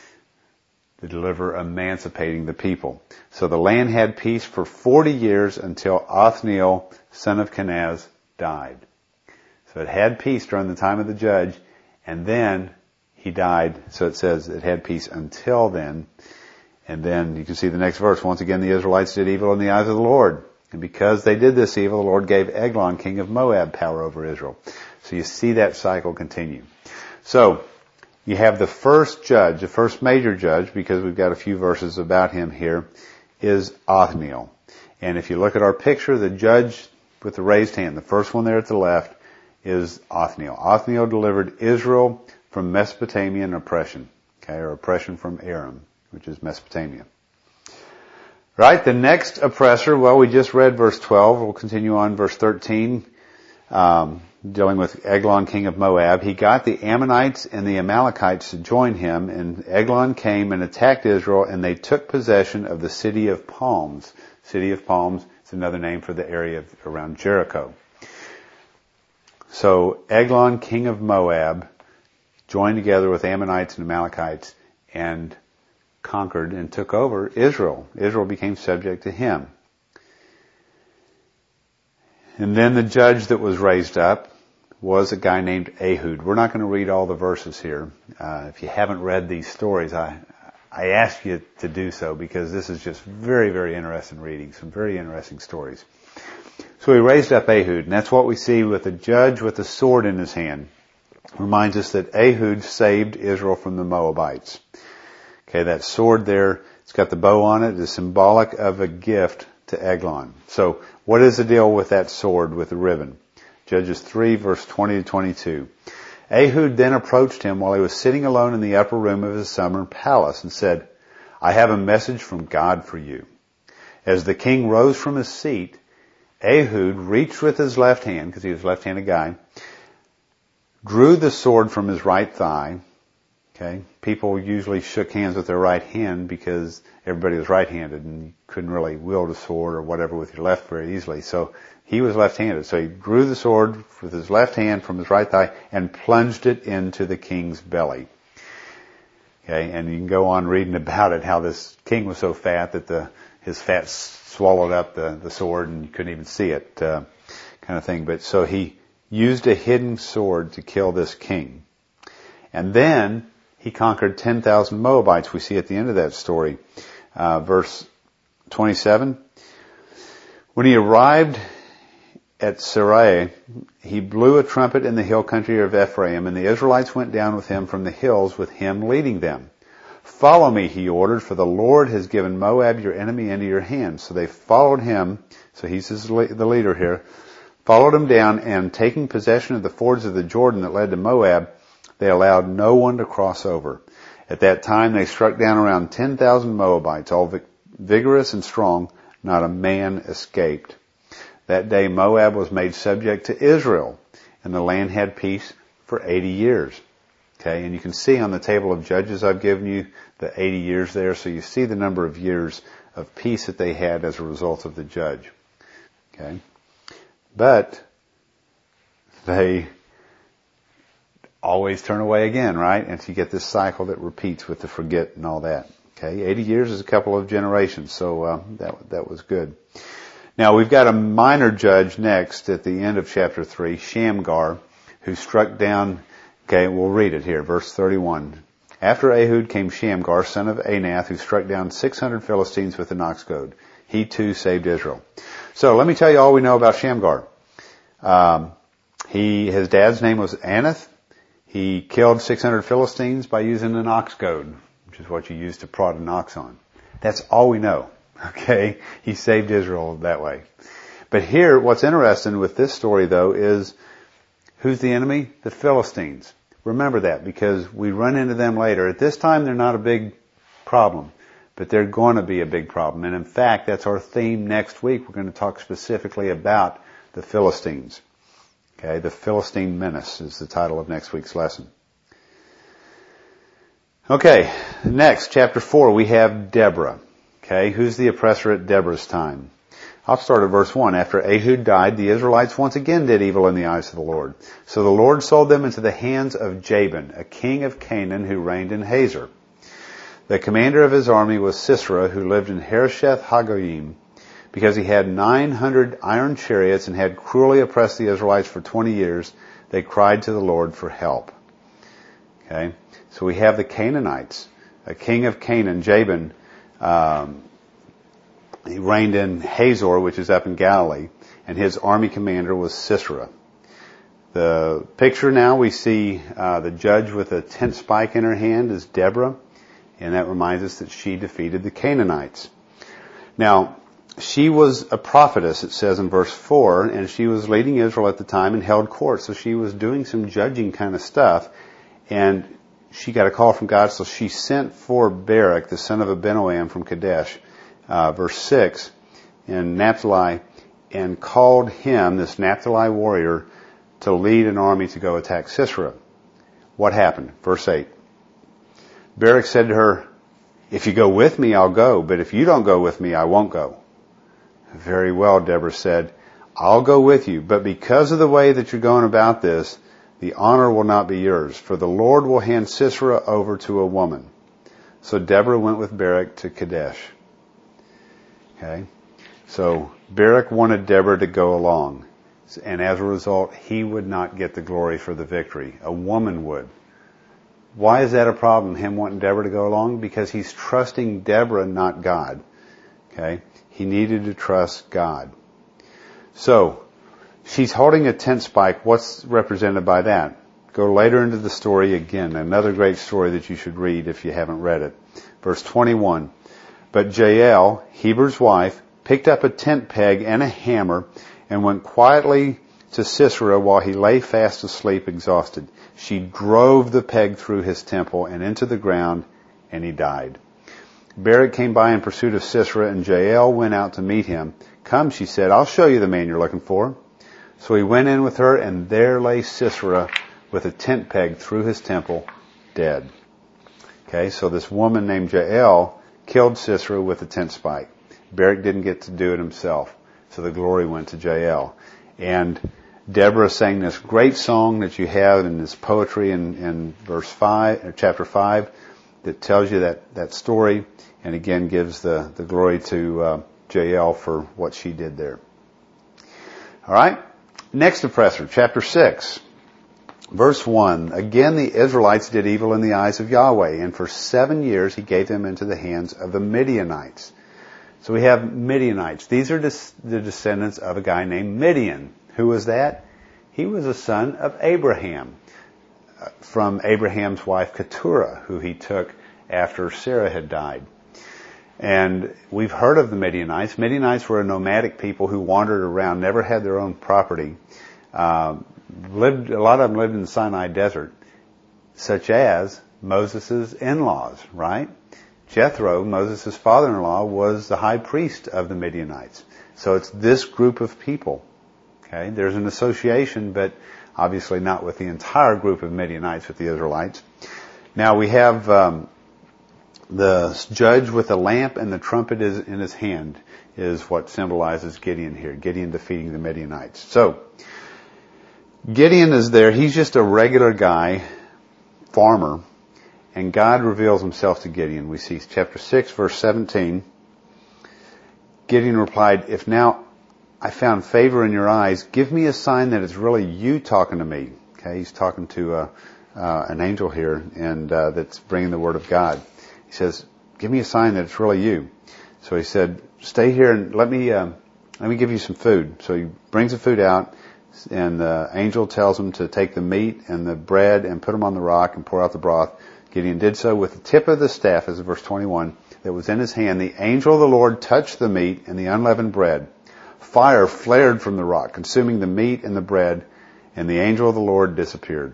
the deliverer emancipating the people. So the land had peace for forty years until Othniel, son of Kenaz, died. So it had peace during the time of the judge, and then he died. So it says it had peace until then. And then you can see the next verse. Once again, the Israelites did evil in the eyes of the Lord. And because they did this evil, the Lord gave Eglon, king of Moab, power over Israel. So you see that cycle continue. So you have the first judge, the first major judge, because we've got a few verses about him here, is Othniel. And if you look at our picture, the judge with the raised hand, the first one there at the left, is Othniel. Othniel delivered Israel from Mesopotamian oppression, okay, or oppression from Aram, which is Mesopotamia. Right, the next oppressor, well, we just read verse twelve. We'll continue on verse thirteen, um, dealing with Eglon, king of Moab. He got the Ammonites and the Amalekites to join him, and Eglon came and attacked Israel, and they took possession of the city of palms. City of palms is another name for the area of, around Jericho. So Eglon, king of Moab, joined together with Ammonites and Amalekites and conquered and took over Israel. Israel became subject to him. And then the judge that was raised up was a guy named Ehud. We're not going to read all the verses here. Uh, if you haven't read these stories, I I ask you to do so because this is just very, very interesting reading. Some very interesting stories. So he raised up Ehud, and that's what we see with a judge with a sword in his hand. Reminds us that Ehud saved Israel from the Moabites. Okay, that sword there, it's got the bow on it, is symbolic of a gift to Eglon. So what is the deal with that sword with the ribbon? Judges three, verse twenty to twenty-two. Ehud then approached him while he was sitting alone in the upper room of his summer palace and said, I have a message from God for you. As the king rose from his seat, Ehud reached with his left hand, because he was a left-handed guy, drew the sword from his right thigh. Okay, people usually shook hands with their right hand because everybody was right-handed and you couldn't really wield a sword or whatever with your left very easily. So he was left-handed. So he drew the sword with his left hand from his right thigh and plunged it into the king's belly. Okay, and you can go on reading about it, how this king was so fat that the his fat swallowed up the, the sword and you couldn't even see it, uh, kind of thing. But so he used a hidden sword to kill this king. And then he conquered ten thousand Moabites. We see at the end of that story, uh, verse twenty-seven. When he arrived at Sarai, he blew a trumpet in the hill country of Ephraim, and the Israelites went down with him from the hills, with him leading them. Follow me, he ordered, for the Lord has given Moab, your enemy, into your hands. So they followed him. So he's the leader here. Followed him down, and taking possession of the fords of the Jordan that led to Moab, they allowed no one to cross over. At that time, they struck down around ten thousand Moabites, all vigorous and strong. Not a man escaped. That day, Moab was made subject to Israel, and the land had peace for eighty years. Okay, and you can see on the table of Judges I've given you the eighty years there, so you see the number of years of peace that they had as a result of the judge. Okay, but they always turn away again, right? And so you get this cycle that repeats with the forget and all that. Okay, eighty years is a couple of generations, so uh, that that was good. Now we've got a minor judge next at the end of chapter three, Shamgar, who struck down. Okay, we'll read it here, verse thirty-one. After Ehud came Shamgar, son of Anath, who struck down six hundred Philistines with an ox goad. He too saved Israel. So let me tell you all we know about Shamgar. Um, he his dad's name was Anath. He killed six hundred Philistines by using an ox goad, which is what you use to prod an ox on. That's all we know. Okay? He saved Israel that way. But here, what's interesting with this story, though, is who's the enemy? The Philistines. Remember that, because we run into them later. At this time, they're not a big problem, but they're going to be a big problem. And in fact, that's our theme next week. We're going to talk specifically about the Philistines. Okay, the Philistine menace is the title of next week's lesson. Okay, next, chapter four, we have Deborah. Okay, who's the oppressor at Deborah's time? I'll start at verse one. After Ehud died, the Israelites once again did evil in the eyes of the Lord. So the Lord sold them into the hands of Jabin, a king of Canaan who reigned in Hazor. The commander of his army was Sisera, who lived in Harosheth Hagoyim, because he had nine hundred iron chariots and had cruelly oppressed the Israelites for twenty years. They cried to the Lord for help. Okay, so we have the Canaanites, a king of Canaan, Jabin. Um, he reigned in Hazor, which is up in Galilee, and his army commander was Sisera. The picture now, we see uh, the judge with a tent spike in her hand is Deborah, and that reminds us that she defeated the Canaanites. Now, she was a prophetess, it says in verse four, and she was leading Israel at the time and held court, so she was doing some judging kind of stuff, and she got a call from God, so she sent for Barak, the son of Abinoam from Kadesh, uh, verse six, in Naphtali, and called him, this Naphtali warrior, to lead an army to go attack Sisera. What happened? Verse eight. Barak said to her, if you go with me, I'll go, but if you don't go with me, I won't go. Very well, Deborah said, I'll go with you, but because of the way that you're going about this, the honor will not be yours, for the Lord will hand Sisera over to a woman. So Deborah went with Barak to Kadesh. Okay? So Barak wanted Deborah to go along. And as a result, he would not get the glory for the victory. A woman would. Why is that a problem, him wanting Deborah to go along? Because he's trusting Deborah, not God. Okay? He needed to trust God. So, she's holding a tent spike. What's represented by that? Go later into the story again. Another great story that you should read if you haven't read it. Verse twenty-one. But Jael, Heber's wife, picked up a tent peg and a hammer and went quietly to Sisera while he lay fast asleep, exhausted. She drove the peg through his temple and into the ground, and he died. Barak came by in pursuit of Sisera, and Jael went out to meet him. Come, she said, I'll show you the man you're looking for. So he went in with her, and there lay Sisera with a tent peg through his temple, dead. Okay, so this woman named Jael killed Sisera with a tent spike. Barak didn't get to do it himself, so the glory went to Jael. And Deborah sang this great song that you have in this poetry in, in verse five, or chapter five, that tells you that, that story, and again gives the, the glory to uh, Jael for what she did there. All right, next oppressor, chapter six, verse one. Again, the Israelites did evil in the eyes of Yahweh, and for seven years he gave them into the hands of the Midianites. So we have Midianites. These are des- the descendants of a guy named Midian. Who was that? He was a son of Abraham, from Abraham's wife Keturah, who he took after Sarah had died. And we've heard of the Midianites. Midianites were a nomadic people who wandered around, never had their own property. Uh, lived, a lot of them lived in the Sinai Desert, such as Moses' in-laws, right? Jethro, Moses' father-in-law, was the high priest of the Midianites. So it's this group of people. Okay, there's an association, but obviously not with the entire group of Midianites with the Israelites. Now we have um, the judge with a lamp and the trumpet is in his hand is what symbolizes Gideon here. Gideon defeating the Midianites. So Gideon is there. He's just a regular guy, farmer, and God reveals himself to Gideon. We see chapter six, verse seventeen. Gideon replied, "If now I found favor in your eyes, give me a sign that it's really you talking to me." Okay, he's talking to uh, uh, an angel here, and uh, that's bringing the word of God. He says, "Give me a sign that it's really you." So he said, "Stay here and let me uh, let me give you some food." So he brings the food out, and the angel tells him to take the meat and the bread and put them on the rock and pour out the broth. Gideon did so with the tip of the staff, as in verse twenty-one, that was in his hand. The angel of the Lord touched the meat and the unleavened bread. Fire flared from the rock, consuming the meat and the bread, and the angel of the Lord disappeared.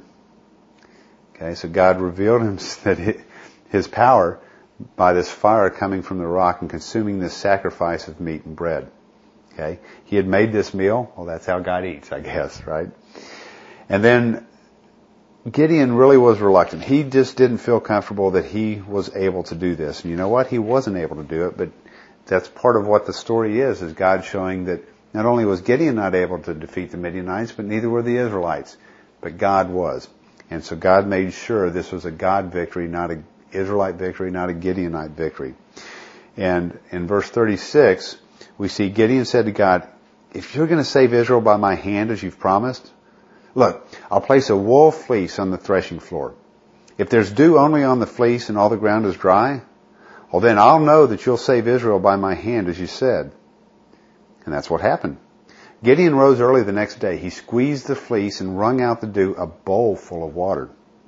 Okay, so God revealed him that his power by this fire coming from the rock and consuming this sacrifice of meat and bread. Okay, he had made this meal. Well, that's how God eats, I guess, right? And then Gideon really was reluctant. He just didn't feel comfortable that he was able to do this. And you know what? He wasn't able to do it, but that's part of what the story is, is God showing that not only was Gideon not able to defeat the Midianites, but neither were the Israelites. But God was. And so God made sure this was a God victory, not an Israelite victory, not a Gideonite victory. And in verse thirty-six, we see Gideon said to God, "If you're going to save Israel by my hand as you've promised, look, I'll place a wool fleece on the threshing floor. If there's dew only on the fleece and all the ground is dry, well, then I'll know that you'll save Israel by my hand, as you said." And that's what happened. Gideon rose early the next day. He squeezed the fleece and wrung out the dew, a bowl full of water.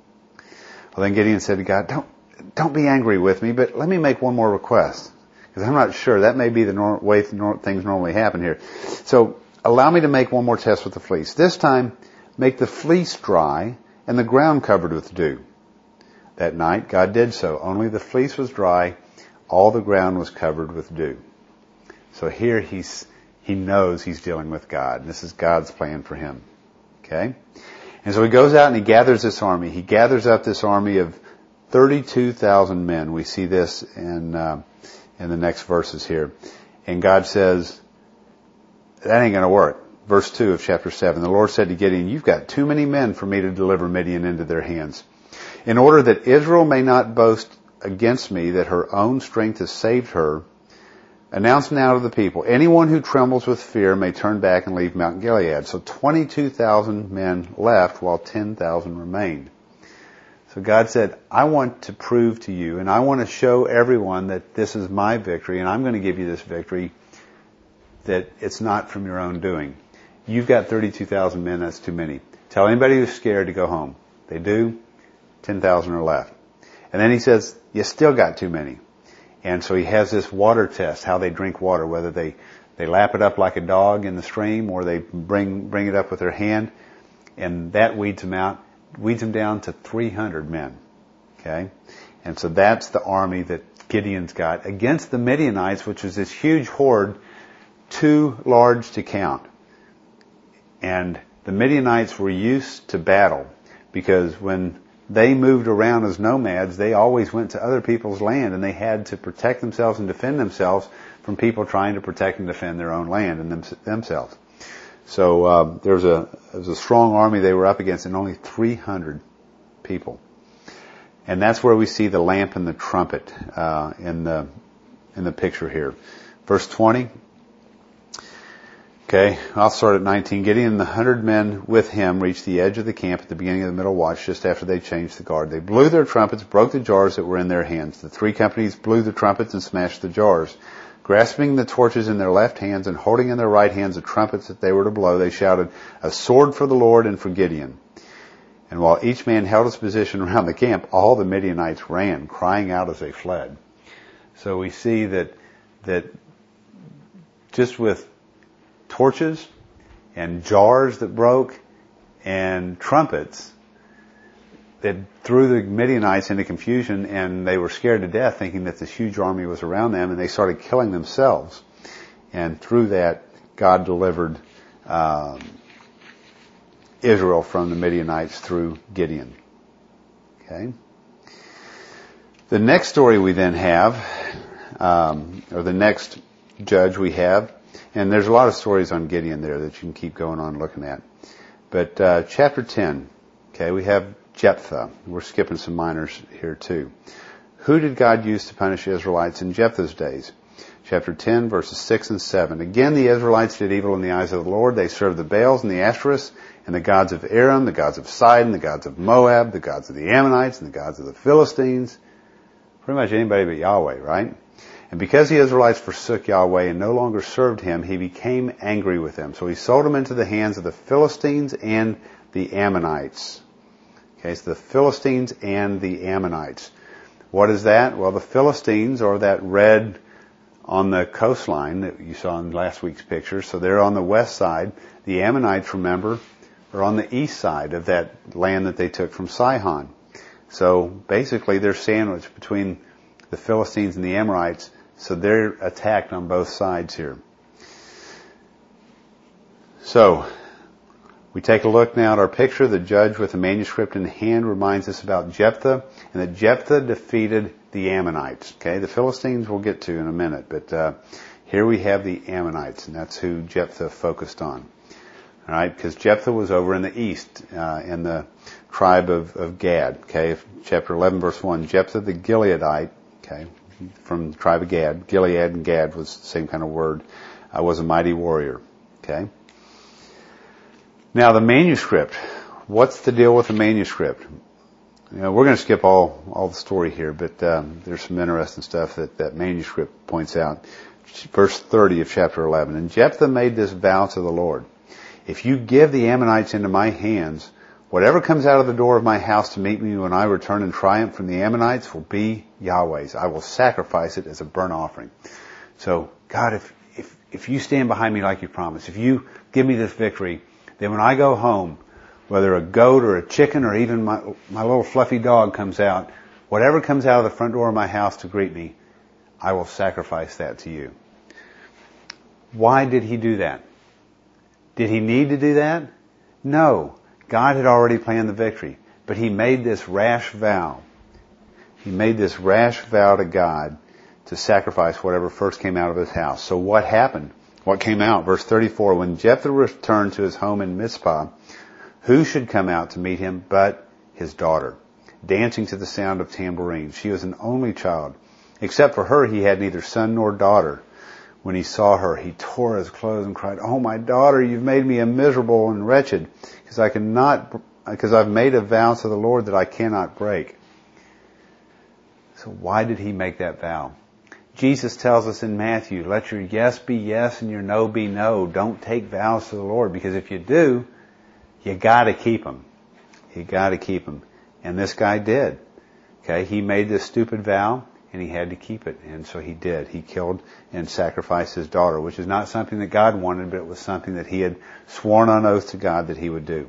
Well, then Gideon said to God, don't, don't be angry with me, but let me make one more request. Because I'm not sure. That may be the nor- way th- nor- things normally happen here. So allow me to make one more test with the fleece. This time, make the fleece dry and the ground covered with dew. That night, God did so. Only the fleece was dry. All the ground was covered with dew. So here he's, he knows he's dealing with God. And this is God's plan for him. Okay? And so he goes out and he gathers this army. He gathers up this army of thirty-two thousand men. We see this in, uh, in the next verses here. And God says, that ain't going to work. Verse two of chapter seven. The Lord said to Gideon, "You've got too many men for me to deliver Midian into their hands. In order that Israel may not boast against me that her own strength has saved her. Announce now to the people, anyone who trembles with fear may turn back and leave Mount Gilead. So twenty-two thousand men left while ten thousand remained. So God said, I want to prove to you and I want to show everyone that this is my victory and I'm going to give you this victory, that it's not from your own doing. You've got thirty-two thousand men, that's too many. Tell anybody who's scared to go home. They do, ten thousand are left. And then he says, you still got too many. And so he has this water test, how they drink water, whether they, they lap it up like a dog in the stream or they bring, bring it up with their hand. And that weeds them out, weeds them down to three hundred men. Okay? And so that's the army that Gideon's got against the Midianites, which was this huge horde, too large to count. And the Midianites were used to battle because when they moved around as nomads, they always went to other people's land and they had to protect themselves and defend themselves from people trying to protect and defend their own land and them, themselves. So uh, there was a there was a strong army they were up against, and only three hundred people. And that's where we see the lamp and the trumpet uh, in the in the picture here. Verse twenty. Okay, I'll start at nineteen. Gideon and the hundred men with him reached the edge of the camp at the beginning of the middle watch, just after they changed the guard. They blew their trumpets, broke the jars that were in their hands. The three companies blew the trumpets and smashed the jars. Grasping the torches in their left hands and holding in their right hands the trumpets that they were to blow, they shouted, a sword for the Lord and for Gideon. And while each man held his position around the camp, all the Midianites ran, crying out as they fled. So we see that, that just with torches and jars that broke and trumpets that threw the Midianites into confusion, and they were scared to death thinking that this huge army was around them, and they started killing themselves. And through that, God delivered um, Israel from the Midianites through Gideon. Okay. The next story we then have, um, or the next judge we have, and there's a lot of stories on Gideon there that you can keep going on looking at. But uh, chapter ten, okay, we have Jephthah. We're skipping some minors here too. Who did God use to punish the Israelites in Jephthah's days? Chapter ten, verses six and seven. Again, the Israelites did evil in the eyes of the Lord. They served the Baals and the Ashtoreths and the gods of Aram, the gods of Sidon, the gods of Moab, the gods of the Ammonites, and the gods of the Philistines. Pretty much anybody but Yahweh, right? And because the Israelites forsook Yahweh and no longer served him, he became angry with them. So he sold them into the hands of the Philistines and the Ammonites. Okay, so the Philistines and the Ammonites. What is that? Well, the Philistines are that red on the coastline that you saw in last week's picture. So they're on the west side. The Ammonites, remember, are on the east side of that land that they took from Sihon. So basically they're sandwiched between the Philistines and the Amorites. So they're attacked on both sides here. So we take a look now at our picture. The judge with the manuscript in hand reminds us about Jephthah, and that Jephthah defeated the Ammonites. Okay, the Philistines we'll get to in a minute, but uh, here we have the Ammonites, and that's who Jephthah focused on. All right, because Jephthah was over in the east, uh, in the tribe of, of Gad. Okay, chapter eleven, verse one. Jephthah the Gileadite, okay, from the tribe of Gad. Gilead and Gad was the same kind of word. Uh, was a mighty warrior. Okay. Now the manuscript. What's the deal with the manuscript? You know, we're going to skip all all the story here, but um, there's some interesting stuff that that manuscript points out. Verse thirty of chapter eleven. And Jephthah made this vow to the Lord: if you give the Ammonites into my hands, whatever comes out of the door of my house to meet me when I return in triumph from the Ammonites will be Yahweh's. I will sacrifice it as a burnt offering. So, God, if if if you stand behind me like you promised, if you give me this victory, then when I go home, whether a goat or a chicken or even my my little fluffy dog comes out, whatever comes out of the front door of my house to greet me, I will sacrifice that to you. Why did he do that? Did he need to do that? No. God had already planned the victory. But he made this rash vow. He made this rash vow to God to sacrifice whatever first came out of his house. So what happened? What came out? Verse thirty-four, when Jephthah returned to his home in Mizpah, who should come out to meet him but his daughter? dancing to the sound of tambourines. She was an only child. Except for her, he had neither son nor daughter. When he saw her, he tore his clothes and cried, "Oh, my daughter, you've made me a miserable and wretched, because I cannot, because I've made a vow to the Lord that I cannot break." So why did he make that vow? Jesus tells us in Matthew, let your yes be yes and your no be no. Don't take vows to the Lord, because if you do, you gotta keep them. You gotta keep them. And this guy did. Okay, he made this stupid vow, and he had to keep it. And so he did. He killed and sacrificed his daughter, which is not something that God wanted, but it was something that he had sworn on oath to God that he would do.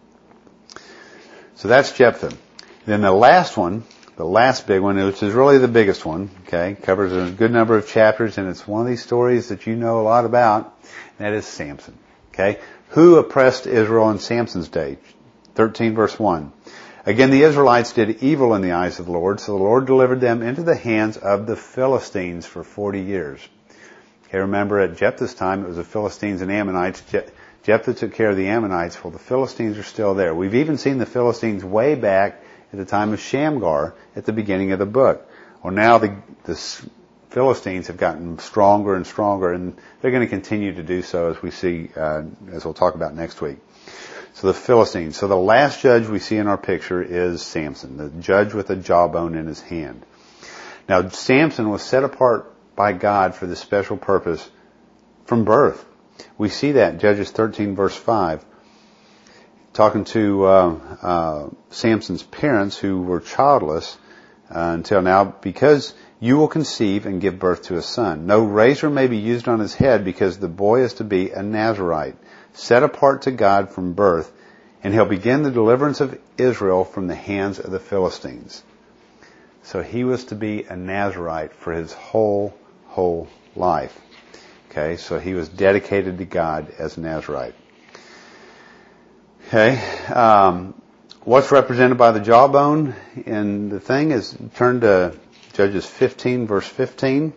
So that's Jephthah. Then the last one, the last big one, which is really the biggest one, okay, covers a good number of chapters, and it's one of these stories that you know a lot about, and that is Samson. Okay? Who oppressed Israel in Samson's day? thirteen verse one. Again, the Israelites did evil in the eyes of the Lord, so the Lord delivered them into the hands of the Philistines for forty years. Okay, remember at Jephthah's time, it was the Philistines and Ammonites. Je- Jephthah took care of the Ammonites. Well, the Philistines are still there. We've even seen the Philistines way back at the time of Shamgar at the beginning of the book. Well, now the, the Philistines have gotten stronger and stronger, and they're going to continue to do so, as we see, uh, as we'll talk about next week. So the Philistines. So the last judge we see in our picture is Samson, the judge with a jawbone in his hand. Now, Samson was set apart by God for this special purpose from birth. We see that in Judges thirteen verse five. Talking to uh, uh, Samson's parents, who were childless uh, until now, because you will conceive and give birth to a son. No razor may be used on his head, because the boy is to be a Nazirite, set apart to God from birth, and he'll begin the deliverance of Israel from the hands of the Philistines. So he was to be a Nazirite for his whole, whole life. Okay, so he was dedicated to God as a Nazirite. Okay, um, what's represented by the jawbone in the thing is, turn to Judges fifteen verse fifteen.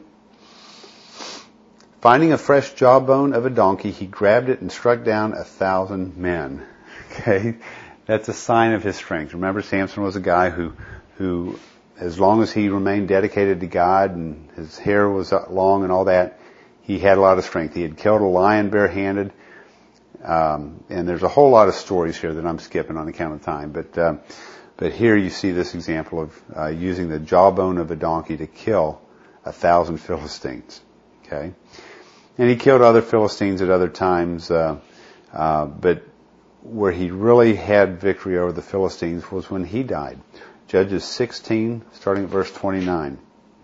Finding a fresh jawbone of a donkey, he grabbed it and struck down a thousand men. Okay, that's a sign of his strength. Remember, Samson was a guy who, who, as long as he remained dedicated to God and his hair was long and all that, he had a lot of strength. He had killed a lion barehanded. Um, and there's a whole lot of stories here that I'm skipping on account of time. But, uh, but here you see this example of uh, using the jawbone of a donkey to kill a thousand Philistines. Okay, and he killed other Philistines at other times. Uh, uh, but where he really had victory over the Philistines was when he died. Judges sixteen, starting at verse twenty-nine.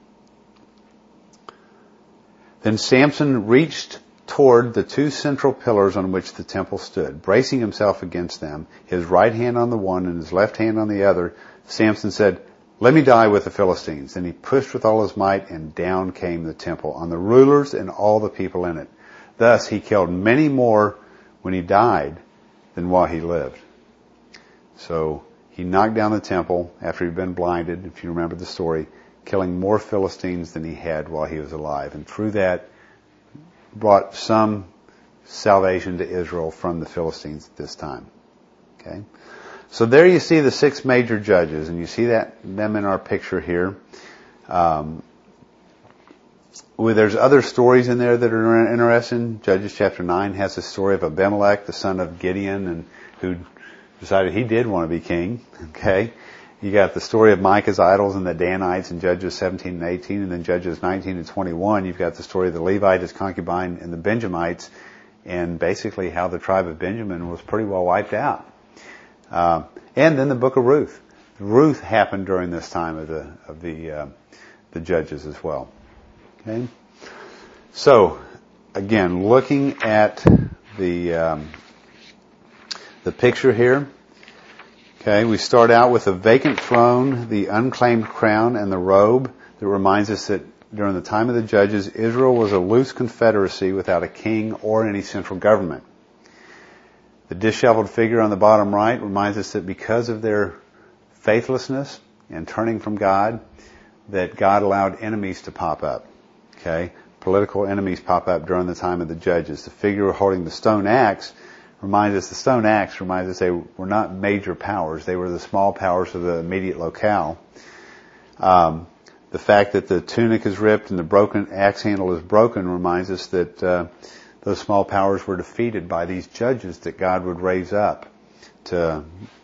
Then Samson reached toward the two central pillars on which the temple stood. Bracing himself against them, his right hand on the one and his left hand on the other, Samson said, "Let me die with the Philistines." Then he pushed with all his might, and down came the temple on the rulers and all the people in it. Thus he killed many more when he died than while he lived. So he knocked down the temple after he'd been blinded, if you remember the story, killing more Philistines than he had while he was alive. And through that, brought some salvation to Israel from the Philistines at this time. Okay, so there you see the six major judges, and you see that them in our picture here. Um, well, there's other stories in there that are interesting. Judges chapter nine has the story of Abimelech, the son of Gideon, and who decided he did want to be king. Okay. You got the story of Micah's idols and the Danites in Judges seventeen and eighteen, and then Judges nineteen and twenty-one, you've got the story of the Levite, his concubine, and the Benjamites, and basically how the tribe of Benjamin was pretty well wiped out. Uh, and then the book of Ruth. Ruth happened during this time of the of the uh, the judges as well. Okay, so again, looking at the um, the picture here. Okay, we start out with a vacant throne, the unclaimed crown, and the robe that reminds us that during the time of the judges, Israel was a loose confederacy without a king or any central government. The disheveled figure on the bottom right reminds us that because of their faithlessness and turning from God, that God allowed enemies to pop up. Okay, political enemies pop up during the time of the judges. The figure holding the stone axe reminds us, the stone axe reminds us they were not major powers. They were the small powers of the immediate locale. Um, the fact that the tunic is ripped and the broken axe handle is broken reminds us that uh, those small powers were defeated by these judges that God would raise up to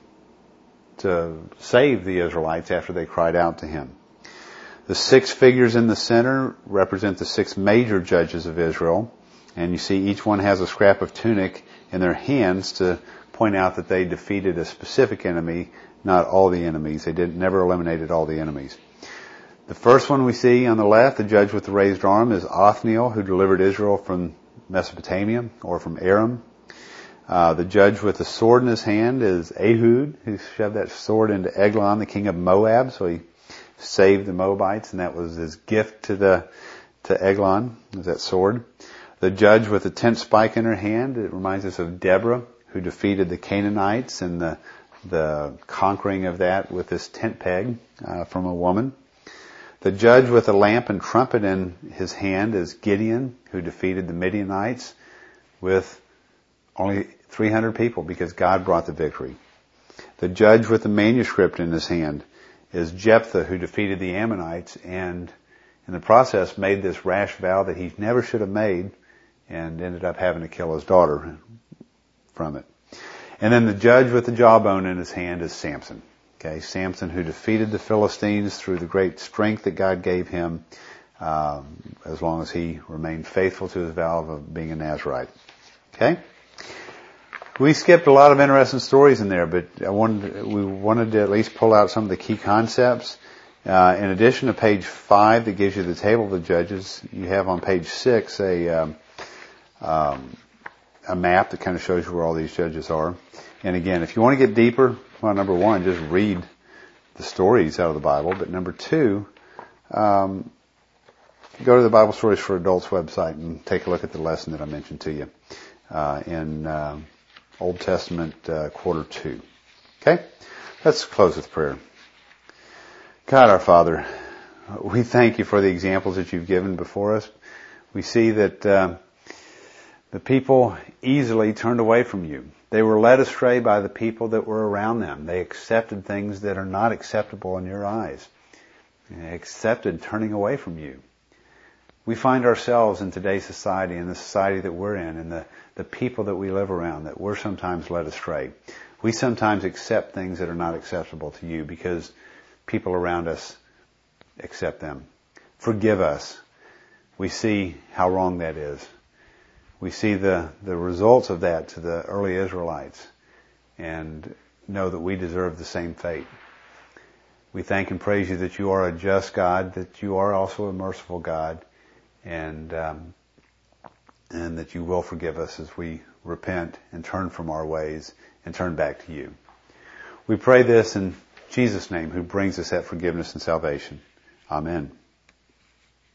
to save the Israelites after they cried out to Him. The six figures in the center represent the six major judges of Israel, and you see each one has a scrap of tunic in their hands to point out that they defeated a specific enemy, not all the enemies. They didn't never eliminated all the enemies. The first one we see on the left, the judge with the raised arm, is Othniel, who delivered Israel from Mesopotamia or from Aram. Uh, the judge with the sword in his hand is Ehud, who shoved that sword into Eglon, the king of Moab. So he saved the Moabites, and that was his gift to the to Eglon, was that sword. The judge with the tent spike in her hand, it reminds us of Deborah, who defeated the Canaanites and the the conquering of that with this tent peg uh, from a woman. The judge with a lamp and trumpet in his hand is Gideon, who defeated the Midianites with only three hundred people because God brought the victory. The judge with the manuscript in his hand is Jephthah, who defeated the Ammonites and in the process made this rash vow that he never should have made and ended up having to kill his daughter from it. And then the judge with the jawbone in his hand is Samson. Okay, Samson, who defeated the Philistines through the great strength that God gave him, um, as long as he remained faithful to his vow of being a Nazirite. Okay? We skipped a lot of interesting stories in there, but I wanted, we wanted to at least pull out some of the key concepts. Uh, in addition to page five that gives you the table of the judges, you have on page six a, um, um, a map that kind of shows you where all these judges are. And again, if you want to get deeper, well, number one, just read the stories out of the Bible. But number two, um, go to the Bible Stories for Adults website and take a look at the lesson that I mentioned to you uh, in uh, Old Testament uh, quarter two. Okay? Let's close with prayer. God, our Father, we thank you for the examples that you've given before us. We see that uh, the people easily turned away from you. They were led astray by the people that were around them. They accepted things that are not acceptable in your eyes. They accepted turning away from you. We find ourselves in today's society, in the society that we're in, and the, the people that we live around, that we're sometimes led astray. We sometimes accept things that are not acceptable to you because people around us accept them. Forgive us. We see how wrong that is. We see the, the results of that to the early Israelites and know that we deserve the same fate. We thank and praise you that you are a just God, that you are also a merciful God, and um, and that you will forgive us as we repent and turn from our ways and turn back to you. We pray this in Jesus' name, who brings us that forgiveness and salvation. Amen.